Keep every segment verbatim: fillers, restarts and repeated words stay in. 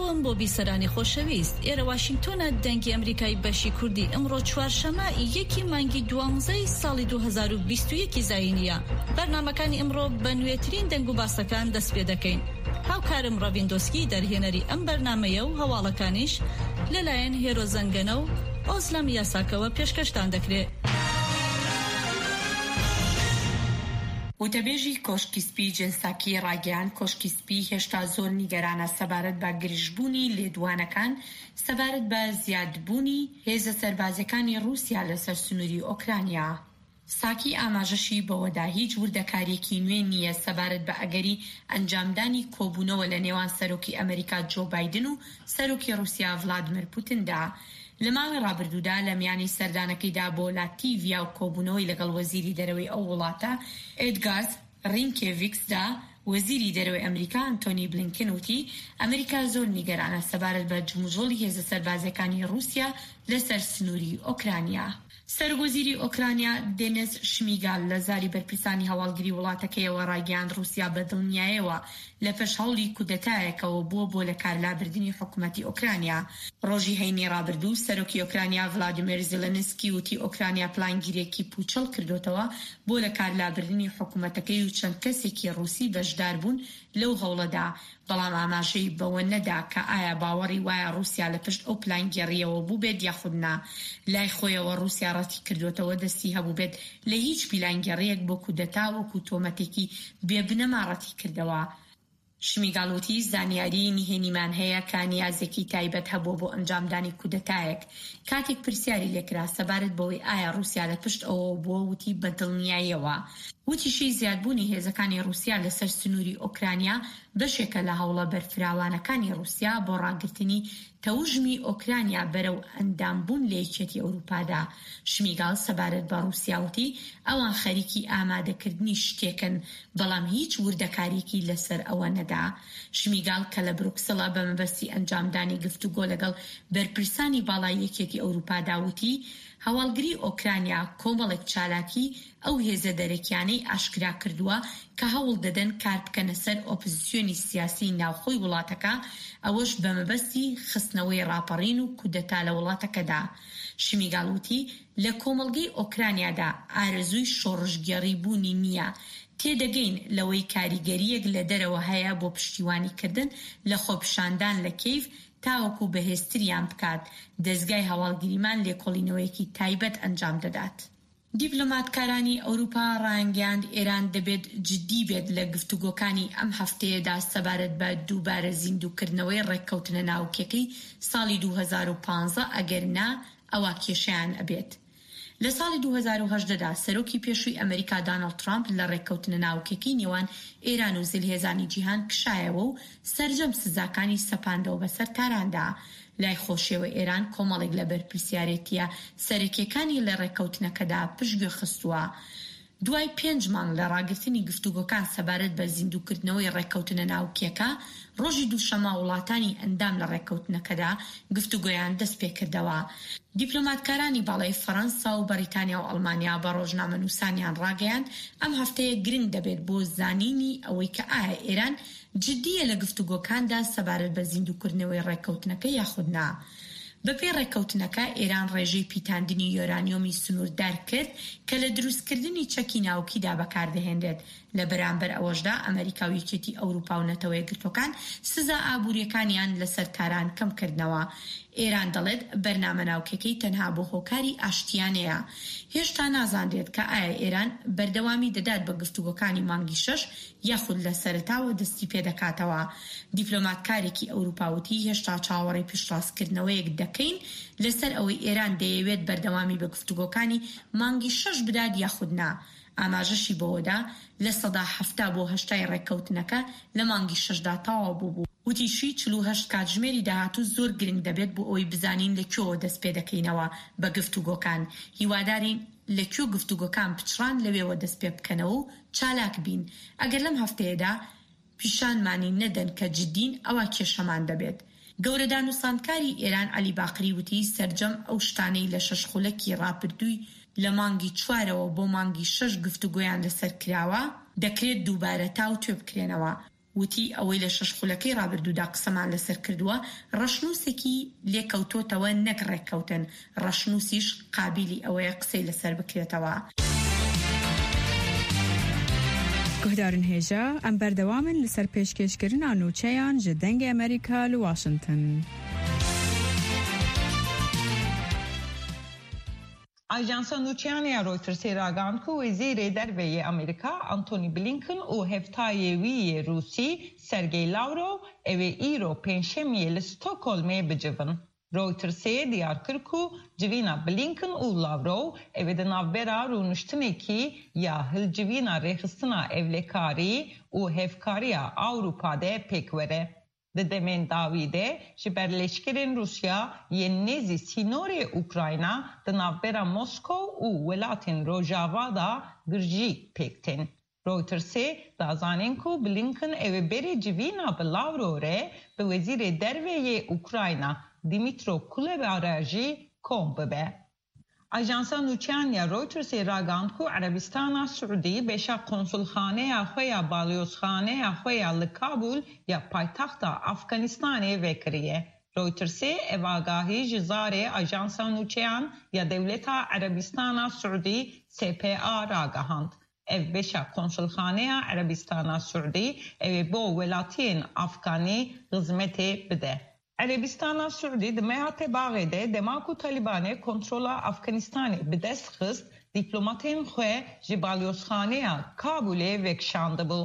سلااوم بۆ بیسەرانی خۆشەویست. ئێرە واشنگتۆنە دەنگی ئەمریکای بەشی کوردی ئەمڕۆ چوارشەمە یەکی مانگی دوانزەی ساڵی دوو هەزار و بیست و یەک زاینیە. بەرنامەکانی ئەمڕۆ بە نوێترین دەنگ و باسەکان دەست پێ دەکەین. هاوکارم ڕەڤیندۆسکی دەرهێنەری ئەم بەرنامەیە و هەواڵەکانیش لەلایەن هێرۆ زەنگەنە و ئۆزلەم یاساکەوە پێشکەشتان دەکرێت. وتەبێژی کۆشکی سپی جنساکی ڕاگەیان کۆشکی سپی هێشتا زۆر نیگەرانە سەبارەت بە گرژبوونی لێدوانەکان سەبارەت بە زیادبوونی هێزە سەربازەکانی رووسیا لەسەر سنووری ئۆکرانیا. ساکی ئاماژەشی بەوەدا هیچ وردەکارێکی نوێ نییە سەبارەت بە ئەگەری ئەنجامدانی کۆبوونەوە لە نێوان سەرۆکی ئەمریکا جۆ بایدن و سەرۆکی رووسیا ڤڵادیمیر پوتیندا. لە ماوەی ڕابردوودا لە میانی سەردانەکەیدا بۆ لاتیڤیا و کۆبوونەوەی لەگەڵ وەزیری دەرەوەی ئەو وڵاتە ئێدگارد رینکێڤیکسدا وەزیری دەرەوەی ئەمریکا ئەنتۆنی بلینکن وتی ئەمریکا زۆر نیگەرانە سەبارەت بە جموژۆڵی هێزە سەربازەکانی رووسیا لەسەر سنووری ئۆکرانیا. سەرۆکوەزیری ئۆکرانیا دێنیس شمیگال لە زاری بەرپرسانی هەواڵگری وڵاتەکەیەوە ڕاگەیاند رووسیا بەدڵنیایەوە لە پێش هەوڵی کودەتایەکەوە بووە بۆ لە کارلابردنی حکوومەتی ئۆکرانیا. ڕۆژی هەینی ڕابردوو سەرۆکی ئۆکرانیا ڤڵادیمیر زێلەنسکی وتی ئۆکرانیا پلانگیرێکی پوچەڵ کردوتەوە بۆ لە کارلابردنی حکوومەتەکەی و چەند کەسێکی رووسی بەشدار بوون لەو هەوڵەدا، بەڵام ئاماژەی بەوە نەدا کە ئایا باوەڕی وایە رووسیا لە پشت ئەو پلانگیریەوە بوو بێت یاخودنا. لای خۆیەوە رووسیا ڕەتی کردوتەوە دەستی هەبوو بێت لە هیچ پلانگیریەک بۆ کودەتا وەکو تۆمەتێکی بێبنەما ڕەتی کردەوە. شمیگاڵوتی زانیاری نهێنیمان هەیە کە نیازێکی تایبەت هەبوو بۆ ئەنجامدانی کودەتایەک. کاتێک پرسیاری لێکرا سەبارەت بەوەی ئایا رووسیا لە پشت ئەوە بووە وتی بەدڵنیاییەوە. وتیشی زیادبوونی هێزەکانی رووسیا لەسەر سنووری ئۆکرانیا بەشێکە لە هەوڵە بەرفراوانەکانی رووسیا بۆ ڕاگررتنی تەوژمی ئۆکرانیا بەرەو ئەندامبوون لە یەکێتی ئەوروپادا. شمیگاڵ سەبارەت بە رووسیا وتی ئەوان خەریکی ئامادەکردنی شتێکن، بەڵام هیچ وردەکارێکی لەسەر ئەوە نەدا. شمیگاڵ کە لە بروکسڵە بە مەبەستی ئەنجامدانی گفتوگۆ لەگەڵ بەرپرسانی باڵای یەکێتی ئەوروپادا وتی هەواڵگری ئۆکرانیا کۆمەڵێک چالاکی ئەو هێزە دەرەکیانەی ئاشکرا کردووە کە هەوڵ دەدەن کار بکەنە سەر ئۆپۆزیسیۆنی سیاسی ناوخۆی وڵاتەکە، ئەوەش بە مەبەستی خستنەوەی ڕاپەڕین و کودەتا لە وڵاتەکەدا. شمیگاڵ وتی لە کۆمەڵگەی ئۆکرانیادا ئارەزووی شۆڕژگەڕی بوونی نییە. تێدەگەین لەوەی کاریگەریەک لە دەرەوە هەیە بۆ پشتیوانیکردن لە خۆپشاندان لە کیف تاوەکو بەهێزتریان بکات. دەستگای هەواڵگریمان لێکۆڵینەوەیەکی تایبەت ئەنجام دەدات. دیپلۆماتکارانی ئەوروپا ڕایانگەیاند ئێران دەبێت جددی بێت لە گفتوگۆکانی ئەم هەفتەیەدا سەبارەت بە دووبارە زیندووکردنەوەی ڕێککەوتنە ناوکیەکەی ساڵی دوو هەزار و پانزە ئەگەر نا ئەوە کێشەیان ئەبێت. لە ساڵی دوو هەزار و هەژدەدا سەرۆکی پێشووی ئەمریکا دانەڵد ترامپ لە ڕێککەوتنە ناوکیەکەی نێوان ئێران و زلهێزانی جیهان کشایەوە و سەرجەم سزاکانی سەپاندەوە بەسەر کاراندا. لای خۆشیەوە ئێران کۆمەڵێک لە بەرپرسیارەتیە سەرەکیەکانی لە ڕێککەوتنەکەدا پشتگوێ خستووە. دوای پێنج مانگ لە ڕاگررتنی گفتوگۆکان سەبارەت بە زیندووکردنەوەی ڕێککەوتنە ناوکیەکە، ڕۆژی دووشەمە وڵاتانی ئەندام لە ڕێککەوتنەکەدا گفتوگۆیان دەست پێکردەوە. دیپلۆماتکارانی باڵای فەڕەنسا و بەریتانیا و ئەڵمانیا بە ڕۆژنامە نووسانیان ڕاگەیاند ئەم هەفتەیە گرنگ دەبێت بۆ زانینی ئەوەی کە ئایا ئێران جددیە لە گفتوگۆکاندا سەبارەت بە زیندووکردنەوەی ڕێککەوتنەکە یاخودنا. بەپێ ڕێککەوتنەکە ئێران ڕێژەی پیتاندنی یۆرانیۆمی سنووردار کرد کە لە دروستکردنی چەکی ناوکیدا بەکاردەهێنرێت. لە بەرامبەر ئەوەشدا ئەمریکا و یەکێتی ئەوروپا و نەتەوە یەکگرتوەکان سزا ئابوووریەکانیان لەسەر کاران کەم کردنەوە. ئێران دەڵێت بەرنامە ناوکیەکەی تەنها بۆ هۆکاری ئاشتیانەیە. هێشتا نازانرێت کە ئایا ئێران بەردەوامی دەدات بە گفتوگۆکانی مانگی شەش یاخود لە سەرەتاوە دەستی پێدەکاتەوە. دیپلۆماتکارێکی ئەوروپاوتی هێشتا چاوەڕێی پشتڕاستکردنەوەیەک دەکەین لەسەر ئەوەی ئێران دەیەوێت بەردەوامی بە گفتوگۆکانی مانگی شەش بدات یاخودنا. ئاماژەشی بەوەدا لە سەدا هەفتا بۆ هەشتای ڕێککەوتنەکە لە مانگی شەشدا تەواو بوو. وتیشی چل و هەشت کاتژمێری داهاتوو زۆر گرنگ دەبێت بۆ ئەوی بزانین لەکوێوە دەست پێ دەکەینەوە بە گفتوگۆکان. هیوادارین لەکوێ گفتوگۆکان پچڕان لەوێوە دەست پێ بکەنەوە و چالاک بین. ئەگەر لەم هەفتەیەدا پیشانمانی نەدەن کە جددین ئەوە کێشەمان دەبێت. گەورەدان و ساندکاری ئێران عەلی باقری وتی سەرجەم ئەو شتانەی لە شەش خولەکی ڕابردووی لە مانگی چوارەوە بۆ مانگی شەش گفتوگۆیان لەسەر کراوە دەکرێت دووبارە تاو توێ بکرێنەوە. وتی ئەوەی لە شەش خولەکەی ڕابردوودا قسەمان لەسەر کردووە ڕەشنووسێکی لێکەوتۆتەوە نەک ڕێککەوتن ڕەشنووسیش قابلی ئەوەیە قسەی لەسەر بکرێتەوە. گهدارن هێژە ئەم بەردەوامن لەسەر پێشکەشکردنا نووچەیان ji dengê Amerîka li Washington. Ajansa nûçeyaniya Reutersê ragand ku Wezîrê Derveyê Amerîka Antony Blinken û hevtayê wî yê Rûsî Sergey Lavrov ew ê îro pênşemiyê li Stockholmê bicivin. Reutersê diyar kir ku civîna Blinken û Lavrov ew ê di navbera rûniştinekî ya hilcivîna rêxistina evlekarî û hevkariya Awropa de pêk were. Di demên dawî de ji ber leşkerên Rusya yên nêzî sînorê Ukrayna di navbera Moskow û welatên Rojava da girjî pêktin. Reutersê dazanên ku Blinken ew ê berê civîna bi Lavrov re bi Wezîrê Derveyê Ukrayna Dmytro Kuleba jî kom bibe. Ajansa nûçeyaniya Reutersê ragand ku Erebistana Siûdî beşa konsulxaneya xwe ya balyozxaneya xwe ya li Kabul ya paytaxta Afganistanê vekiriye. Reutersê ev agahî ji zarê Ajansa nûçeyan ya Dewleta Erebistana Siûdî S P A ragihand. Ev beşa konsulxaneya Erebistana Siûdî ev ê bo welatiyên Afganî xizmetê bide. Erebistana Siûdî di meha tebağê de dema ku Talibanê kontrola Afganistanê bi dest xist, dîplomatên xwe ji balyozxaneya Kabulê vekişandibû.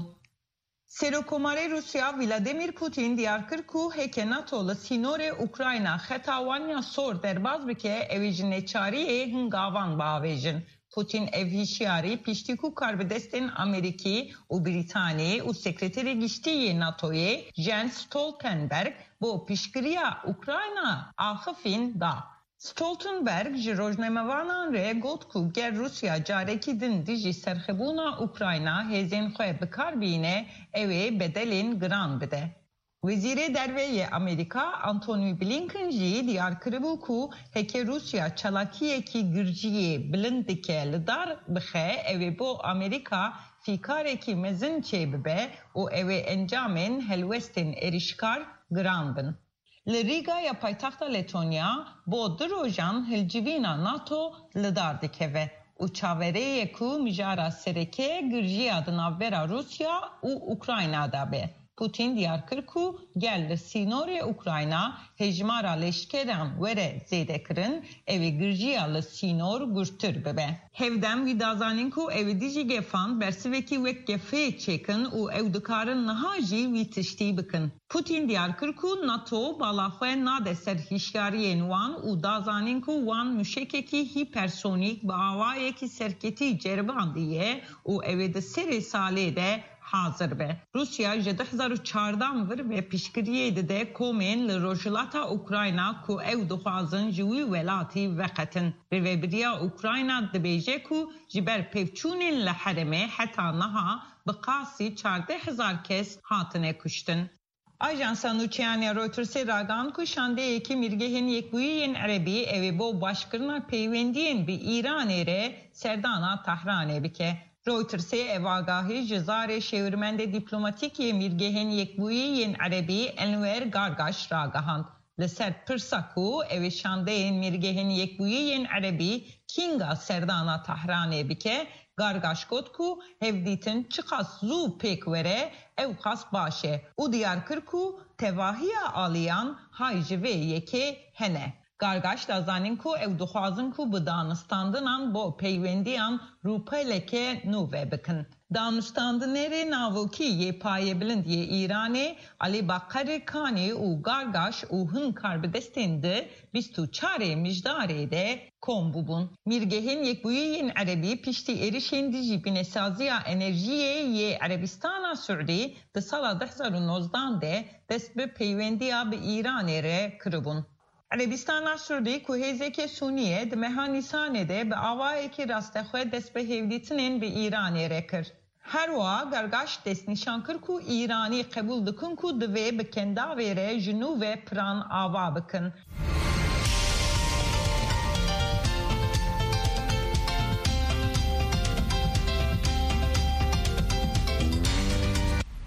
Serokkomarê Rusya Vladimir Putin diyar kir ku heke NATO li sînorê Ukrayna xeta wan ya sor derbas bike ew ê ji neçariyê hingavan biavêjin. Putin ev hişyarî piştî ku karbidestên Amerîkî û Brîtanî û sekreterê giştî NATOyê Jens Stoltenberg bo piştgiriya Ukrayna axifîn da. Stoltenberg ji rojnamevanan re got ku ger Rusya carekî din dijî serxebûna Ukrayna hêzên xwe bikar bîne ew ê bedelên giran bide. Wezîrê Derveyê Amerîka Antony Blinken jî diyar kiribû ku heke Rusya çalakiyekî girjiyê bilind dike li dar bixe ew ê bo Amerîka fîkarekî mezin çê bibe û ew ê encamên helwestên êrişkar giran bin. Li Rîga ya paytaxta Letonya bo di rojan hilcivîna NATO li dar dikeve û çavereyê ku mijara sereke girjiya di navbera Rusya û Ukrayna da be. Putin diyar kir ku gel li sînorê Ukrayna hejmara leşkeran were zêde kirin ew ê girjiya li sînor gurtir bibe. Hevdem wî dazanîn ku ew ê dijî gefan bersivekî wek gefê çêkin û ew dikarin niha jî wî tiştî bikin. Putin diyar kir ku NATO bala xwe nade ser hişyariyên wan û dazanîn ku wan müşekekî hipersonîk bi awayekî serketî ceribandîye û ew ê di serê salê de hazır be. Rusya ji du hezar û çardan vir ve piştgiriyê dide komên li rojhilata Ukrayna ku ew dixwazin ji wî welatî veqetin. Rêveberiya Ukrayna dibêje ku ji ber pevçûnên li herêmê heta niha bi qasî çardeh hezar kes hatine kuştin. Ajansa nûçeyaniya Reutersê ragand ku şandeyekî mirgehên yekbûyiyên Erebî ew ê bo başkirina peywendiyên bi Îranê re serdana Tehranê bike. Reutersê ev agahî ji zarê şêwirmendê dîplomatîkê mirgehên yekbûyiyên Erebî Enver Gargaş ragihand. Li ser pirsa ku ev ê şandeyên mirgehên yekbûyiyên Erebî kînga serdana Tehranê bike, Gargaş got ku hevdîtin çi qas zû pêk were ew qas baş e û diyar kir ku tevahiya aliyan hay ji vê yekê hene. Gargaş dazanîn ku ew dixwazin ku bi danistandinan bo peywendiyan rûpeleke nû ve bikin. Danûstandinêrê navokî yê payêbilind yê Îranê Ali Bakarê Kanî û Gargaş û hin karbidestên di bîst û çarê mijdarê de kom bûbûn. Mirgehên yekbûyiyên Erebî piştî êrişên dijî bînesaziya enerjiyê yê Erebistana Siûdî di sala du hezar û nozdan de dest bi peywendiya bi Îranê re kiribûn. Erebistana Siûdî ku hêzeke Sûnî di meha Nîsanê de bi awayekî rastexwe dest bi hevdîtinên bi Îranê re kir. Her wa Gargaş destnîşan kir ku Îranî qebûl dikin ku divê bi kendavê re ji nû ve piran ava bikin.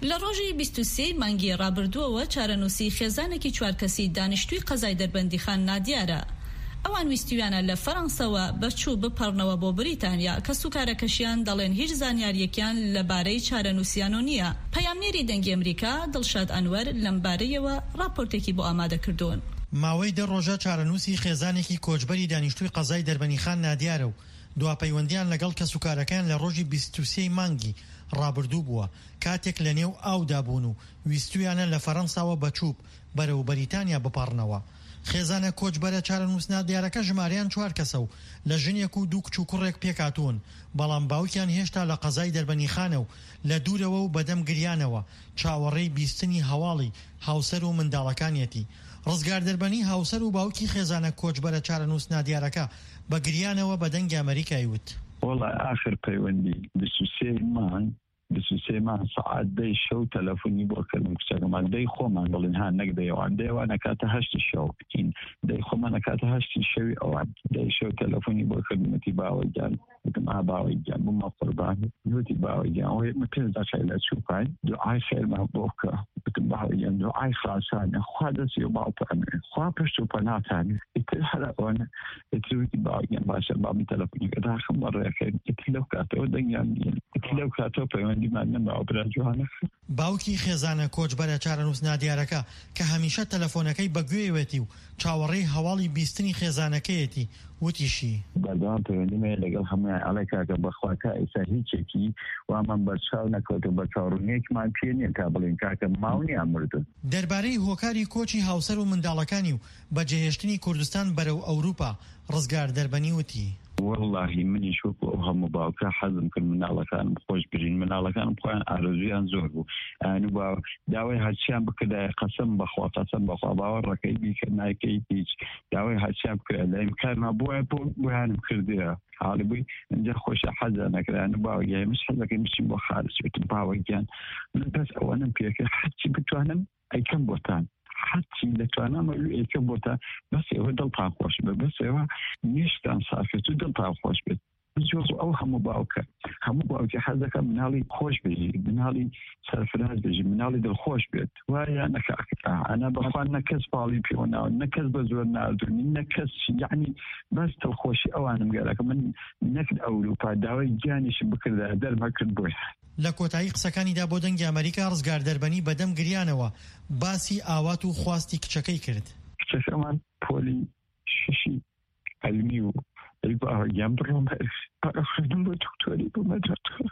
لە ڕۆژی بیست و سێ مانگی ڕابردووەوە چارەنووسی خێزانێکی چوار کەسی دانیشتووی قەزای دەربەندیخان نادیارە. ئەوان ویستیویانە لە فەڕەنسەوە بەچوو بپەڕنەوە بۆ بریتانیا کە سوکارەکەشیان دەڵێن هیچ زانیاریەکیان لەبارەی چارەنووسیانۆ نییە. پەیامنێری دەنگی ئەمریکا دڵشاد ئەنوەر لەم بارەیەوە راپۆرتێکی بۆ ئامادە کردوون. ماوەی دە ڕۆژە چارەنووسی خێزانێکی کۆچبەری دانیشتووی قەزای دەربەندیخان نادیارە و دواپەیوەندیان لەگەڵ کەسوکارەکان لە ڕۆژی بیست و سێ مانگی ڕابردوو بووە کاتێک لە نێو ئاودا بوون و ویستویانە لە فەڕەنساوە بەچوب بەرەو بەریتانیا بپەڕنەوە. خێزانە کۆچبەرە چارەنووس نادیارەکە ژمارەیان چوار کەسە و لە ژنێک و دوو کچ و کوڕێک پێکاتون، بەڵام باوکیان هێشتا لە قەزای دەربەندیخانە و لە دوورەوە و بەدەم گریانەوە چاوەڕێی بیستنی هەواڵی هاوسەر و منداڵەکانیەتی. ڕزگار دەربەنی هاوسەر و باوکی خێزانە کۆچبەرە چارەنووس نادیارەکە بە گریانەوە بە دەنگی ئەمریکای وت: وڵای ئاخر پەیوەندی بیست و سێ مانگ بیست و سێ مانگ سەعات دەی شەو تەلەفۆنی بۆ کردم کچەکەمان دەی خۆمان دەڵێن ها نەک دەیەوان دەیەوان نەکاتە هەشتی شەو بکەین دەی خۆمان نەکاتە هەشتی شەوی ئەوان دەی شەو تەلەفۆنی بۆ کردمەتی باوەی گیان وتم ئا باوەی گیان بوومە قوربان وتی باوەی گیان ئەوەی پێنجا چای لە چووپای دوعای خێرمان بۆ بکە وتم باوەی گیان دوعای خاسانە خوا دەستی و باوتانێ خوا پشت و پەناتانێ ئیتر هەر ئەوانە ئیتر وتی باوەی گیان باشە بامی تەلەفۆنیەکە داخم بەڕێەکەین ئیتر لەو کاتەوە دەنگیان دیێن ئیتر لەو کاتەوە پەیوەندیمان نەماوە برا جوانە. باوکی خێزانە کۆچبەرە چارەنووس نادیارەکە کە هەمیشە تەلەفۆنەکەی بەگوێوێتی و چاوەڕێی هەواڵی بیستنی خێزانەکەیەتی وتیشی بەردەوام پەیوەندیمە لەگەڵ هەموویان ئەڵێکاکە بەخوا تا ئێستا هیچێکی وامان بەرچاو نەکەوتە بە چاوڕوونیەکمان پێ نییە تا بڵێن کاکە ماونیان مردن. دەربارەی هۆکاری کۆچی هاوسەر و منداڵەکانی و بەجێهێشتنی کوردستان بەرەو ئەوروپا ڕزگار دەربەنی وتی: والله منی شوکو ئەو هەموو باوکە حەزم کرد مناڵەکانم خۆش برین مناڵەکانم خۆیان ئارەزویان زۆر بوو ئەنوو با داوای هەرچیان بکردای قەسەم بەخوا قەسەم بەخوا باوەڕەکەی بیکرد نایکەی هیچ داوای هەرچیان بکرد لە ئیمکانما بۆیە بۆ بۆیانم کردیە حاڵی بووی ئەنجا خۆشە حەزە نەکرایانە باوەگیای مش حەزەکەی مچین بۆ خارج وتم باوەگیان من بەس ئەوەنم پێکرد هەرچی بتوانم ئەیکەم بۆتان حتی دەتوانم ئەیکەم بۆتان بەس ئێوە دڵتان خۆش بێت بەس ئێوە نیشتان سافێت و دڵتان خۆش بێت. ئەو هەموو باوکە هەموو باوکی حەزەکە مناڵی خۆش بێژی مناڵی سەرفراز بێژی مناڵی دڵخۆش بێت وایە نەکەکە ئەنا بەخوا نەکەس باڵی پێوەناوە نەکەس بە زۆر ناردوونی نەکەس یعنی بەس دڵخۆشی ئەوانم گەرەکە من نەکرد ئەوروپا داوای گیانیشم بکردە دەرمەکرد بۆی. لە کۆتایی قسەکانیدا بۆ دەنگی ئەمریکا ڕزگار دەربەنی بەدەم گریانەوە باسی ئاوات و خواستی کچەکەی کرد. کچەکەمان پۆلی ششی علمی و ای باوەگیان بڕۆم پارەخواردن بۆ دکتۆری بوومە دکتۆر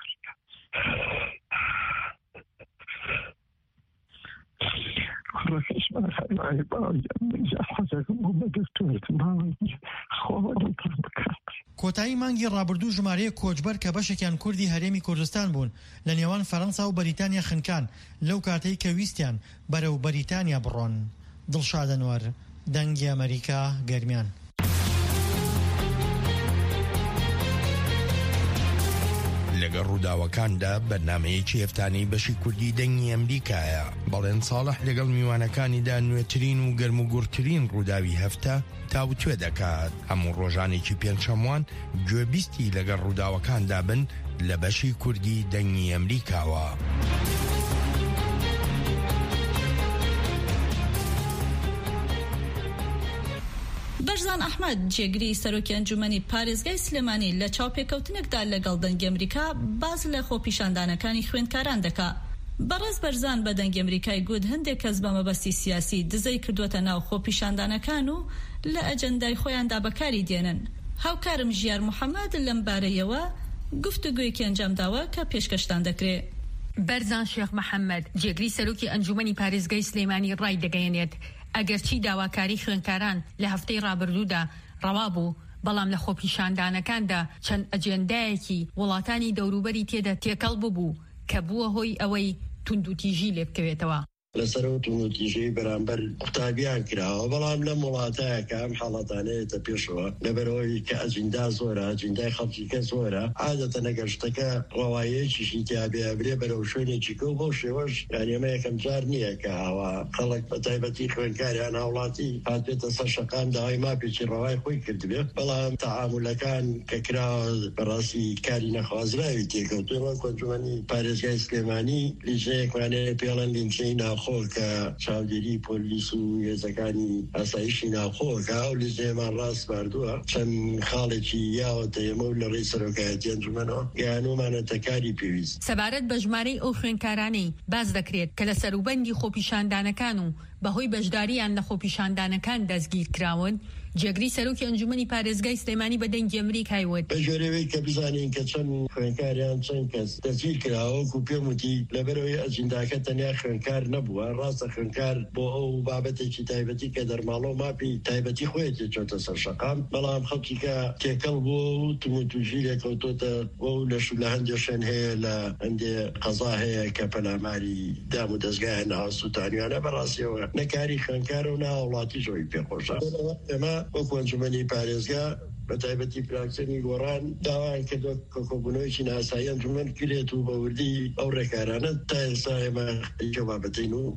کوڕەکەشمان هەروایە باوەگیان منجا حەزەکەم بوومە دکتۆر باوەگی خۆوە دڵتان بکات. کۆتایی مانگی ڕابردوو ژمارەیە کۆچبەر کە بەشێکیان کوردی هەرێمی کوردستان بوون لە نێوان فەڕەنسا و بەریتانیا خنکان لەو کاتەی کە ویستیان بەرەو بەریتانیا بڕۆن. دڵشاد ئەنوەر دەنگی ئەمریکا گەرمیان. لەگەڵ ڕووداوەکاندا بەرنامەیەکی هەفتانەی بەشی کوردی دەنگی ئەمریکایە بەڵێن ساڵح لەگەڵ میوانەکانیدا نوێترین و گەرم و گورترین ڕووداوی هەفتە تاوتوێ دەکات. هەموو ڕۆژانێکی پێنجشەموان گوێبیستی لەگەڵ ڕووداوەکاندا بن لە بەشی کوردی دەنگی ئەمریکاوە. بەرزان ئەحمەد جێگری سەرۆکی ئەنجومەنی پارێزگای سلێمانی لە چاوپێکەوتنێکدا لەگەڵ دەنگی ئەمریکا باز لە خۆپیشاندانەکانی خوێندکاران دەکات. بەڕێز بەرزان بە دەنگی ئەمریکای گوت هەندێک کەس بە مەبەستی سیاسی دزەی کردووەتە ناو خۆپیشاندانەکان و لە ئەجەندای خۆیاندا بەکاری دێنن. هاوکارم ژیار محەممەد لەم بارەیەوە گفتوگویەکی ئەنجامداوە کە پێشکەشتان دەکرێت. بەرزان شێخ محەممەد جێگری سەرۆکی ئەنجومەنی پارێزگای سلێمانی ڕای دەگەیەنێت ئەگەرچی داواکاری خوێندکاران لە هەفتەی ڕابردوودا ڕەوا بوو بەڵام لە خۆپیشاندانەکاندا چەند ئەجێندایەکی وڵاتانی دەوروبەری تێدا تێکەڵ ببوو کە بووە هۆی ئەوەی توندوتیژی لێ بکەوێتەوە. لەسەر ئۆتۆمۆتیژەی بەرامبەر قوتابیان کراوە بەڵام لە وڵاتایە کە ئەم حاڵەتانەیەتە پێشەوە لەبەرەوەی کە ئەجندا زۆرە ئەجندای خەڵکی کە زۆرە عادەتە نەگەشتەکە ڕەوایەیەکیشی تیابێ ئەبرێ بەرەو شوێنێکی کە و بۆ شێوەش یانێمە یەکەم جار نییە کە هاوا خەڵک بە تایبەتی خوێنکاریان هاوڵاتی هاتبێتە سەر شەقام داوای ماپێکی ڕەوای خۆی کردبێ بەڵام تەعامولەکان کە کراوە بەڕاستی کاری نەخوازراوی تێکەوتووە کۆنجومەنی پارێزگای سلێمانی لیژەیەکوانەیە پێڵەن لینچەی ناوخۆ کە چاودێری پۆلیس و هێزەکانی ئاسایشی ناوخۆکە ئەو لیژەیەمان ڕاست باردووە چەند خاڵێکی یاوەتە ئێمە و لە ڕێی سەرۆکایەتی ئەنجومەنەوە یانومانەتە کاری پێویست. سەبارەت بە ژمارەی ئەو خوێندکارانەی باز دەکرێت کە لە سەروبەندی خۆپیشاندانەکان و بەهۆی بەشداریان لە خۆپیشاندانەکان دەستگیر کراون جێگری سەرۆکی ئەنجومەنی پارێزگای سلێمانی بە دەنگی ئەمریکای وت بە جۆرەوەی کە بزانین کە چەند خوێندکاریان چەند کەس دەستگیر کراوە و پێم وتی لەبەرەوەی ئەجنداکە تەنیا خوێندکار نەبووە ڕاستە خوێندکار بۆ ئەو بابەتێکی تایبەتی کە دەرماڵە و ماپی تایبەتی خۆیەتی چۆتە سەر شەقام بەڵام خەڵکی کە تێکەڵ بووە و توموتوژی لێکەوتۆتە بۆ و لە شو لە هەندێک شوێن هەیە لە هەندێ قەزا هەیە کە پەلاماری دام و دەستگای ناو سووتانیانە بەڕاستیەوە نەکاری خوێندکارە و ناوڵاتی زۆری پێخۆشە ئێمە وەکو ئەنجومەنی پارێزگا بە تایبەتی پراکسنی گۆڕان داوایان کردووە کە کۆبوونەوەیکی ناسایی ئەنجومەن کرێت و بە وردی ئەو ڕێکارانە تا ئێستا ئێمە جوابەتین و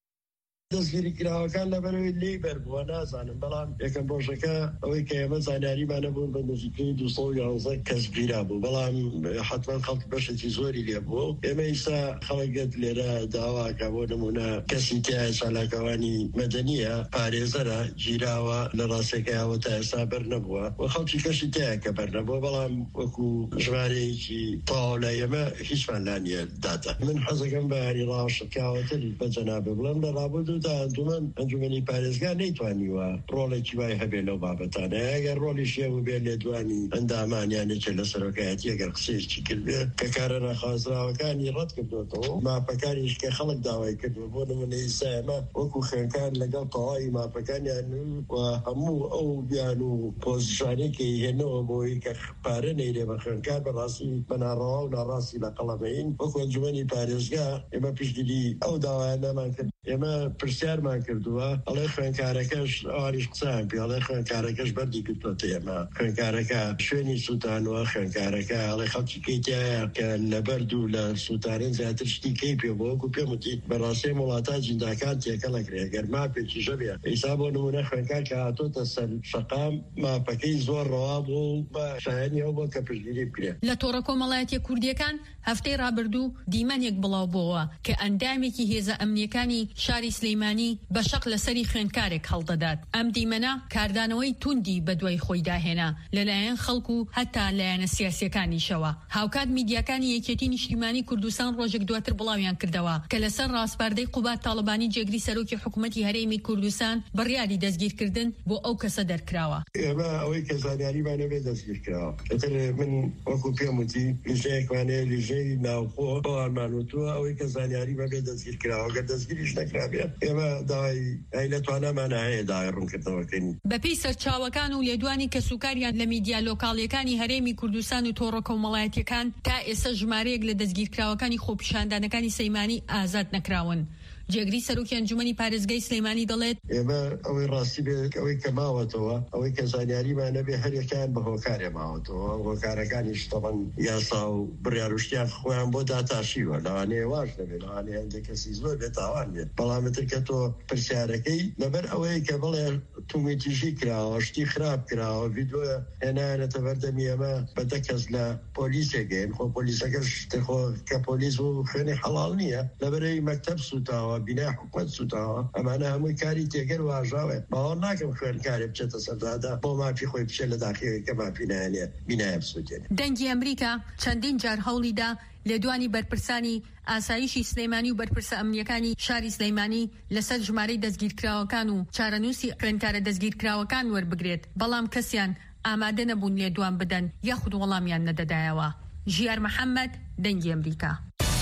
دەستگیری کراوەکان لەبەرەوەی لێی بەربووە نازانم بەڵام یەکەم ڕۆژەکە ئەوەی کە ئێمە زانیاریمانە بوون بە نزیکەی دوو سەد و یانزە کەس گیرا بوو بەڵام حتمەن خەڵک بەشێکی زۆری لێ بووە ئێمە ئێستا خەڵکت لێرە داواکە بۆ نمونە کەسی تایە چالاکەوانی مەدەنیە پارێزەرە گیراوە لە ڕاستێکەوە تا ئێستا بەر نەبووە و خەڵکی کەشی تایە کە بەر نەبووە بەڵام وەکو ژمارەیەکی تەواو لە ئێمە هیچمان لا نییە داتە من حەزەکەم بە هەری ڕاشکاوەتر بە جەنابێ بڵێم لە ڕابردوو ئەنجومەن ئەنجومەنی پارێزگا نەیتوانیوە ڕۆڵێکی وای هەبێ لەو بابەتانە ئەگەر ڕۆڵی شێوە بێ لێدوانی ئەندامانیانێکە لە سەرۆکایەتی ئەگەر قسەیەکی کردێ کە کارە نەخوازراوەکانی ڕەت کردوێتەوە ماپەکانیش کە خەڵک داوای کردووە بۆ نمونە ئێستا ئێمە وەکو خوێندکار لەگەڵ تەواوی ماپەکانیان و هەموو ئەو بیان و پۆزیشانێکی هێنەوە بۆی کە پارە نەیرێ بە خوێندکار بەڕاستی بەناڕەوا و ناڕاستی لە قەڵەمەین وەکو ئەنجومەنی پارێزگا ئێمە پشتگیری ئەو داوایانەمان کرد ئێمە پرسیارمان کردووە ئەڵێ خوێندکارەکەش ئەوانیش قسەیان پێ ئەڵێ خوێندکارەکەش بەردی کردوەتە ئێمە خوێندکارەکە شوێنی سووتانوە خوێندکارەکە ئەڵێ خەڵکی کەیتایە کە لە بەرد و لە سووتانن زیاتر شتی کەی پێ بۆ وەکو پێم وتی بەڕاستی وڵاتە جینداکان تێکەڵەکرێ ئەگەر ماپێکی ژەبێ ئێستا بۆ نمونە خوێندکار کە هاتۆتە سەر شەقام ماپەکەی زۆر ڕەوا بوو بە شایەنی ئەو بۆ کە پشتگیری بکرێ. لە تۆڕە کۆمەڵایەتی کوردیەکان هەفتەی ڕابردوو دیمەنێک بڵاو بووە کە ئەندامێکی هێزە ئەمنیەکانی شاری سلەیمانی بە شەق لەسەری خوێندکارێک هەڵدەدات. ئەم دیمەنە کاردانەوەی توندی بە دوای خۆی داهێنا لەلایەن خەڵکو و هەتا لایەنە سیاسیەکانیشەوە. هاوکات میدیاکانی یەکێتی نیشتیمانی کوردستان ڕۆژێک دواتر بڵاویان کردەوە کە لەسەر ڕاستپاردەی قوبات تاڵبانی جێگری سەرۆکی حکوومەتی هەرێمی کوردستان بڕیاری دەستگیرکردن بۆ ئەو کەسە دەرکراوە. ئێمە ئەوەی کە زانیاریمانە بێ دەستگیرکراوە. ئەتر من وەکو پێم وتی لیژەیەکوانەیە لیژەی ناوخۆ بۆوانمانوتووە ئەوەی کە زانیاریمە بێ دەستگیرکراوە گەر دەستگیریش نەکرابێ ئێمە داوای ئەیلەتوانەمانە هەیە داوای ڕوونکردنەوەکەین. بەپێی سەرچاوەکان و لێدوانی کە سوکاریان لە میدیا لۆکاڵیەکانی هەرێمی کوردستان و تۆڕە کۆمەڵایەتیەکان تا ئێستا ژمارەیەک لە دەستگیرکراوەکانی خۆپیشاندانەکانی سەیمانی ئازاد نەکراون. جێگری سەرۆکی ئەنجومەنی پارێزگای سلەیمانی دەڵێت ئێمە ئەوەی ڕاستی بێ ئەوەی کە ماوەتەوە ئەوەی کە زانیاریمانە بێ هەرێکیان بە هۆکارێ ماوەتەوە هۆکارەکانیش تەڵەن یاسا و بڕیاروشتیان خۆیان بۆ داتاشیوە لەوانەیە واش دەبێت لەوانەیە هەندێک کەسی زۆر بێت تاوان بێت بەڵامەتر کە تۆ پرسیارەکەی لەبەر ئەوەی کە بڵێ تومیتیژی کراوە شتی خراپ کراوە ڤیدۆ هێنایەنەتە بەردەمی ئێمە بە دە کەس لە پۆلیسێکگەین خۆ پۆلیسەکەش خۆ کە پۆلیس و خوێنی حەڵاڵ نییە لەبەرەوەی مەکتەب سوتاوە بینای حکومەت سوتاوە ئەمانە هەمووی کاری تێگەر واژاوێ باوەڕ ناکەم خوێندکارێ بچێتە سەردادا بۆ مافی خۆی بچێت لە داخیەوەی کە مافی نایەنێ بینایە بسووتێنێ. دەنگی ئەمریکا چەندین جار هەوڵیدا لێدوانی بەرپرسانی ئاسایشی سلەیمانی و بەرپرسە ئەمنیەکانی شاری سلەیمانی لەسەر ژمارەی دەستگیرکراوەکان و چارەنووسی خوێندکارە دەستگیرکراوەکان وەربگرێت بەڵام کەسیان ئامادە نەبوون لێدوان بدەن یاخود وەڵامیان نەدەدایەوە. ژیار محەممەد دەنگی ئەمریکا.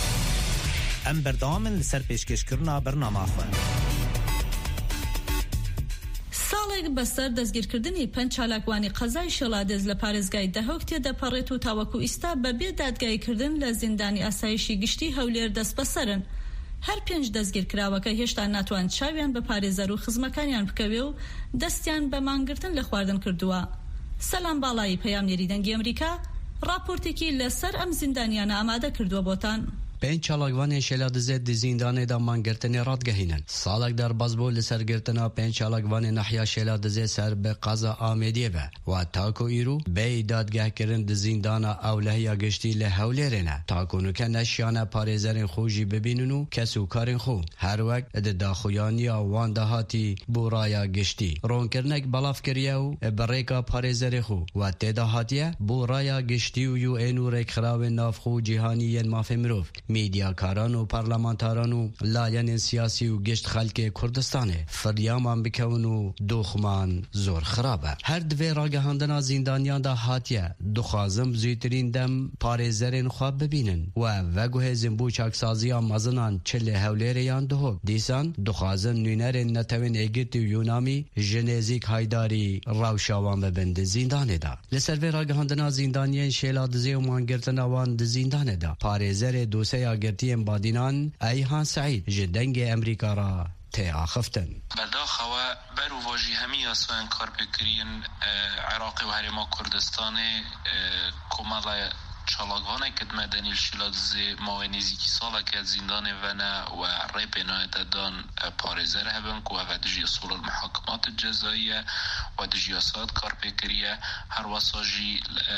ئەم بەردەوامن لەسەر پێشکەشکردنا بەرنامەخۆ. ساڵێک بەسەر دەستگیرکردنی پەنج چالاکوانی قەزای شەڵادێز لە پارێزگای دەهۆک تێدەپەڕێت و تاوەکو ئیستا بەبێ دادگایکردن لە زیندانی ئاسایشی گشتی هەولێر دەست بەسەرن. هەر پێنج دەستگیرکراوەکە هێشتا ناتوان چاویان بە پارێزەر و خزمەکانیان بکەوێ و دەستیان بە مانگرتن لە خواردن کردووە. سەلام باڵایی پەیامنێری دەنگی ئەمریکا راپۆرتێکی لەسەر ئەم زیندانیانە ئامادە کردووە بۆتان. پێنج چالاکوانên şêla dizê di zindanê da mangirtinê radgehînin. Salek derbas bû li ser girtina pênc çalakvanê Nahya Şêla dizê ser bi qaza Amêdiyê ve wa tako îro bêyî dadgehkirin di zindana Ewlehiya Giştî li Hewlêrê ne. Takonûke neşiyane parêzerên xwe jî bibînin û kesûkarên xwe. Her wek di daxuyaniya wan de hatî bû raya giştî. Ronkirinek belav kiriye û bi rêka parêzerê xwe we têda hatiye bû raya giştî û yû ên û rêkxirawên navxwe cîhanî yên mafê mirov. میدیاکاران و پارلمانتاران و لایەنên سیاسی و گشت خەلکê Kurdistanê firyaman bikevin û doxuman zor xirab e. Her divê ragihandina zindaniyan da hatiye dixwazim zûtirîn dem parêzerên xwe bibînin we veguhêzin bû çaksaziya mezinan çi li Hewlêrê yan dihok. Dîsan dixwazim nûnerên netewên Êgirtî û Yûnamî ji nêzik Haydarî rewşa wan bibin di zindanê da. Li ser vê ragihandina zindaniyên şêla dizê û mangirtina wan di zindanê da parêzerê dosya گرتیان بادینان ایهان سعید جدنگ امریکا را تی آخفتن. بداخوا برو واجی همی آسان کار بکرین عراق و هرما کردستان کمال چالاگوانه که مدنی شلاد زی ماونیزی کی سالا که زندان ونه و ریپ نایت دان پارێزەر هبن که و دجی اصول المحاکمات الجزائیه و دجی آساد کار بکریه هر واساجی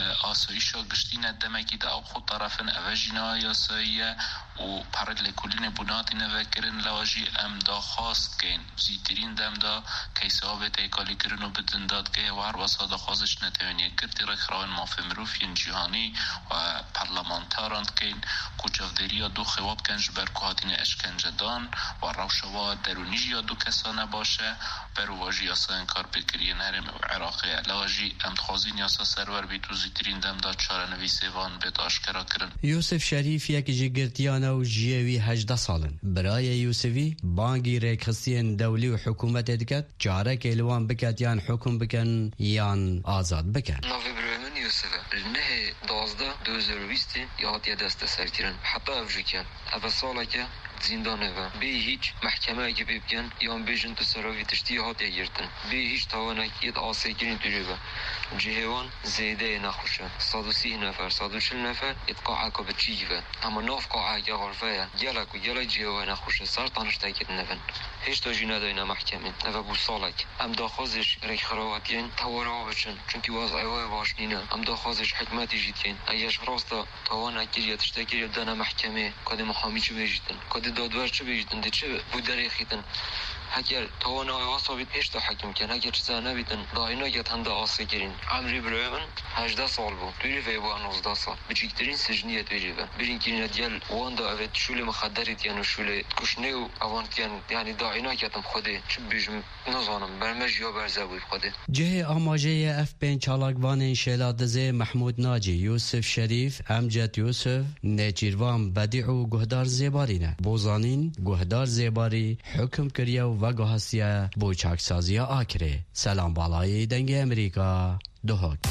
آسایشا گشتین دمکی دا او خود طرفن اوجینا آساییه و پرد لکولین بناتی نوکرن لواجی ام دا خواست کن زیترین دم دا کیسه ها به تیکالی کرن و بدنداد که و هر واسادا خوازش نتوانیه کرتی رخراون مافی مروفین جهانی و پارلمانتاران کن کوچافدری دو خواب کنج بر کوهاتین اشکنجه دان و روشوا درونیج یا دو کسانه باشه برو واجی یاسا انکار بکرین هرم عراقی علاجی امتخوازین یاسا سرور بی تو زیترین دم دا چاره نویسه وان بید آشکرا کرن. یوسف شریف یک جگرتیانه و جیوی هجده سالن. برای یوسفی بانگی ریکستین دولی و حکومت دکت چاره که الوان بکت یان حکم بکن یان آزاد بکن. ناوی برایمن یوسفه نه دوازده دو هزار و بیست یادی دست سرکرن حتی افریکن اول ساله که زندانه و به هیچ محکمه اگه ببگن یا بیجن تو سراوی تشتی هات یگرتن به هیچ توانه ید آسیگرین توی با جهوان زیده نخوشه صد و سی نفر صد و چل نفر ید قاعه که بچیگه اما ناف قاعه که غرفه گلک و گلک جهوان نخوشه سر تانشتا کد نفن هیچ تا جینه داینا محکمه و بو سالک ام داخوزش ریک خراواتین تواره ها بچن چونکی واز ایوه باشنینه ام داخوزش حکمتی جیدین ایش راستا توانه گریه تشتا گریه دانا محکمه کده محامی چه بیجیدن کده دادور چه بیجیدن ده چه بودره خیدن اگر توانه های واسا پیش تا حکم کن اگر چیزا نبیدن داینا گتن دا آسه گرین عمری برای من هجده سال بود دوری وی با نوزده سال بچیکترین سجنیت ویری و برین کرین دیل وان دا اوید شول مخدریت یعنی شول کشنه و اوانت یعنی داینا گتم خوده چه بیجم نزانم برمج یا برزه بود خوده. جه آماجه اف پین چالاکوان شیلا دزه محمود ناجی یوسف شریف امجد یوسف نجیروان بدیع و گهدار زیبارینه بوزانین گهدار زیباری حکم کریه و و گوهستیه بو چاکسازی آکره. سلام بالای دنگ امریکا دهک.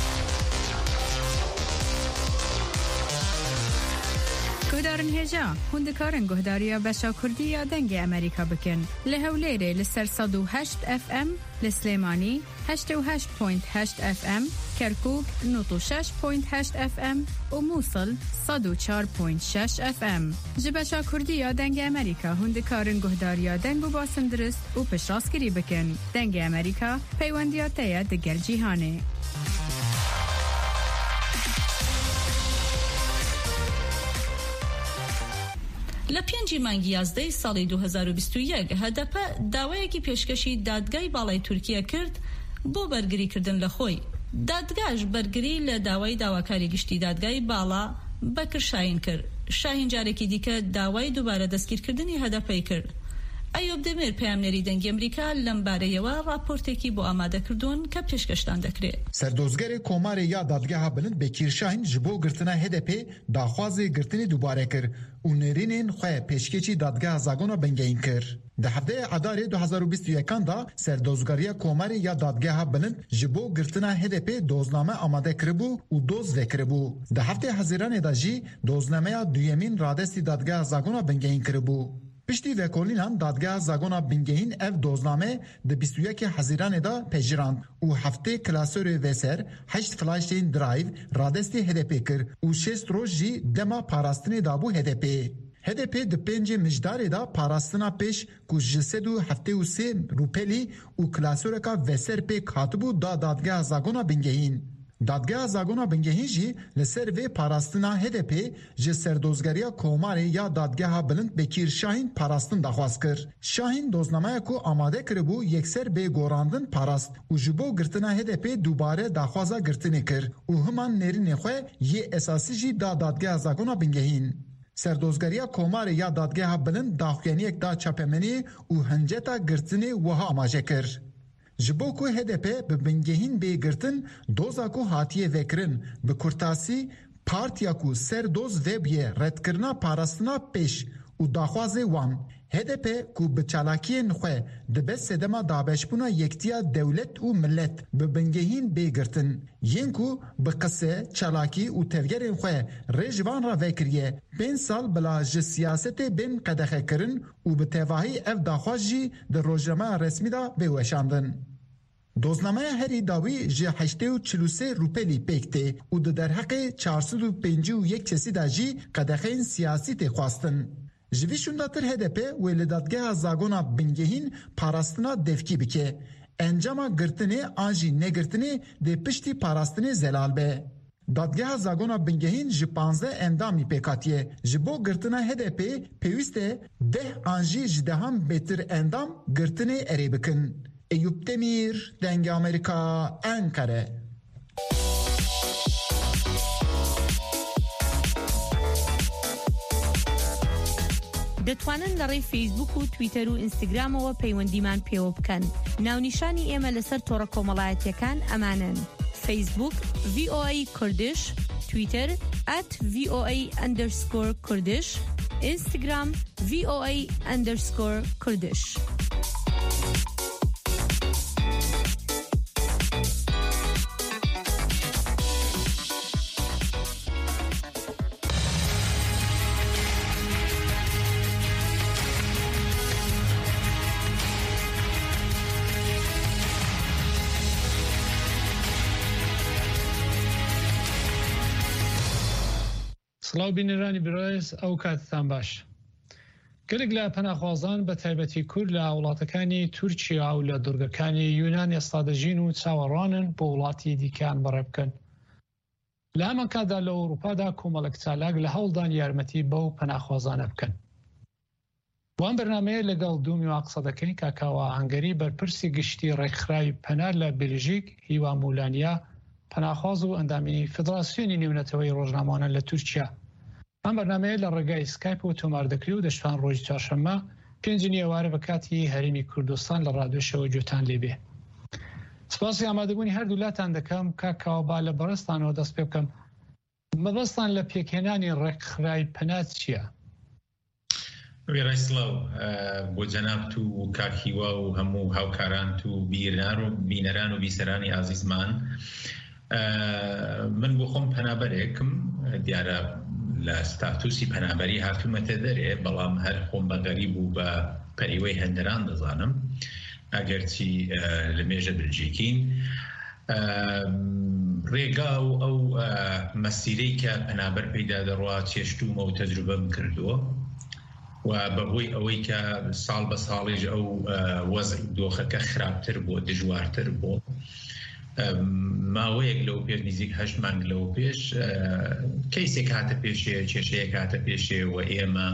گهدارن هجا هندکارن گهداریا بشا کردی یا دنگ امریکا بکن لهولیره لسر صد و هشت اف ام لسلیمانی هشت و هشت پوینت هشت اف ام کرکوک نوت و شش پوینت هشت اف ام و موصل صد و چار پوینت شش اف ام جبشا کردی یا دنگ امریکا هندکارن گهداریا دنگ و باسن درست و پشراسکری بکن دنگ امریکا پیوندیاته دگر جیهانه. لە پێنجی مانگی یازدەی ساڵی دو هەزار و بیست و یەک هەدەپە داوایەکی پێشکەشی دادگای باڵای تورکیا کرد بۆ بەرگریکردن لە خۆی. دادگاش بەرگری لە داوای داواکاری گشتی دادگای باڵا بەکر شاین کرد. شاهین جارێکی دیکە داوای دووبارە دەستگیرکردنی هەدەپەی کرد. ئەیۆب دەمێر پەیامنێری دەنگی ئەمریکا لەم بارەیەوە راپۆرتێکی بۆ ئامادەکردوون کە پێشکەشتان دەکرێت. سەردۆزگەرێ کۆمارێ یا دادگەها بلند بەکیر شاهین ji بۆ girtina هێدەپێ داخوازê girtinê dubare kir û nêrînên xwe pêşkêçî dadgeha Zagona bingehîn kir. Di hefdeyê Edarê du hezar û bîst û yekan da serdozgariya komarê ya dadgeha bilind ji bo girtina H D P dozname amade kiribû û doz vekiribû. Di heftê Hezîranê de jî doznameya duyemîn radestî dadgeha Zagona bingehîn kiribû. پشتی وکولینان دادگاه زاگونا بنگهین اف دوزنامه ده بیست و یک حزیران دا پجیراند و هفته کلاسور وسر هشت فلاشین درایو رادستی هدپی کر و شست روز جی دما پاراستنی دابو هدپی. هدپی ده پنج مجدار دا پاراستنا پیش کو جسد و هفته و سه روپلی و کلاسور کا وسر پی کاتبو دا دادگاه زاگونا بنگهین. دادگاه زاگونا بنگهین جی لسر و پاراستنا هدپی جی سردوزگریا کوماری یا دادگاه بلند بکیر شاهین پاراستن دخواست کر. شاهین دوزنامه کو آماده کربو یکسر به گوراندن پاراست و جبو گرتنا هدپی دوباره دخوازا گرتنی کر و همان نرین خواه یه اساسی جی دا دادگاه زاگونا بنگهین. سردوزگریا کوماری یا دادگاه بلند داخوینی یک دا چاپمنی و هنجتا گرتنی وها آماجه کر. جبو کو هدپی به بنگهین بیگرتن دوزا کو هاتیه وکرن به کرتاسی پارتیا کو سر دوز و بیه رد کرنا پاراستنا پیش و داخوازه وان. هدپی کو به چالاکی نخواه دبه سدما دابشبونا یکتیا دولت و ملت به بنگهین بیگرتن. ین کو به قصه چالاکی و تفگر نخواه رجوان را وکریه بین سال بلا جه سیاست بین قدخه کرن و به تواهی اف داخواز جی در روزنامه رسمی دا بیوشاندن. دوزنامه هری داوی جه هشته و چلو سه روپلی پیکته و در حق چهارصد و پنجاه و یک کسی دا جی قدخه سیاسی تی خواستن. جویشون داتر هدپی و لدادگاه زاگونا بنگهین پاراستنا دفکی بکه. انجام گرتنه آنجی نگرتنه ده پشتی پاراستنه زلال به. دادگاه زاگونا بنگهین جی پانزده اندامی پیکاتیه. جبو گرتنه هدپی پیوسته ده آنجی جدهم بهتر اندام گرتنه اری بکن. ایوب دمیر دنگ امریکا انکره. دەتوانن لە ڕێی فیسبوک و تویتەر و ئینستاگرامەوە پەیوەندیمان پێوە بکەن. ناونیشانی ئێمە لەسەر تۆڕە کۆمەڵایەتیەکان ئەمانن: فیسبوک ڤی ئۆ ئەی کوردش، تویتەر ئەت ڤی ئۆ ئەی ئەندەرسکۆر کوردش، ئینستاگرام ڤی ئۆ ئەی ئەندەرسکۆر کوردش. سڵاو بینەرانی برایس ئەو کاتتان باش. گەلێک لە پەناخوازان بە تایبەتی کورد لە وڵاتەکانی تورکیا و لە دورگەکانی یونان ئێستا دەژین و چاوەڕوانن بۆ وڵاتی دیکەیان بەڕێ بکەن. لە هەمان کاتدا لە ئەوروپادا کۆمەڵێک چالاک لە هەوڵدان یارمەتی بەو پەناخوازانە بکەن. وان بەرنامەیە لەگەڵ دوو میوان قسە دەکەین کاکاوە ئەنگەری بەرپرسی گشتی ڕێکخراوی پەنار لە بێلژیک هیوا مولانیا پەناخواز و ئەندامی فدراسیۆنی نێونەتەوەی ڕۆژنامەوانە لە تورکیا. ئەم بەرنامەیە لە ڕێگای سکایپ و تۆمار دەکری و دەشتوان ڕۆژی چوارشەممە پێنجی ئێوارە بە کاتی هەرێمی کوردستان لە ڕادیۆشەوە گوێتان لێبێ. سپاسی ئامادەبوونی هەردوو لاتان دەکەم کاکاوە با لە بەڕستانەوە دەست پێ بکەم. مەبەستان لە پێکهێنانی ڕێکخراوی پەنات چییە؟ وێڕای سڵاو بۆ جەناب و کاکیوا و هەموو هاوکاران و بینەران و بیسەرانی ئازیزمان. من بۆ خۆم پەنابەرێکم دیارە لە ستاتوسی پەنابەری هاتوومەتە دەرێ بەڵام هەر خۆم بە غەریب و بە پەریوەی هەندەران دەزانم ئەگەرچی لە مێژە بلجیکین. ڕێگا و ئەو مەسیرەی کە پەنابەر پەیدا دەڕوا چێشتومە و تەجروبەم کردووە و بەهۆی ئەوەی کە ساڵ بە ساڵیش ئەو وەزع دۆخەکە خراپتر بووە دژوارتر بوو. ماوەیەک لەو پێش نزیک هەشت مانگ لەو پێش کەیسێک هاتە پێشێ کێشەیەک هاتە پێشێ و ئێمە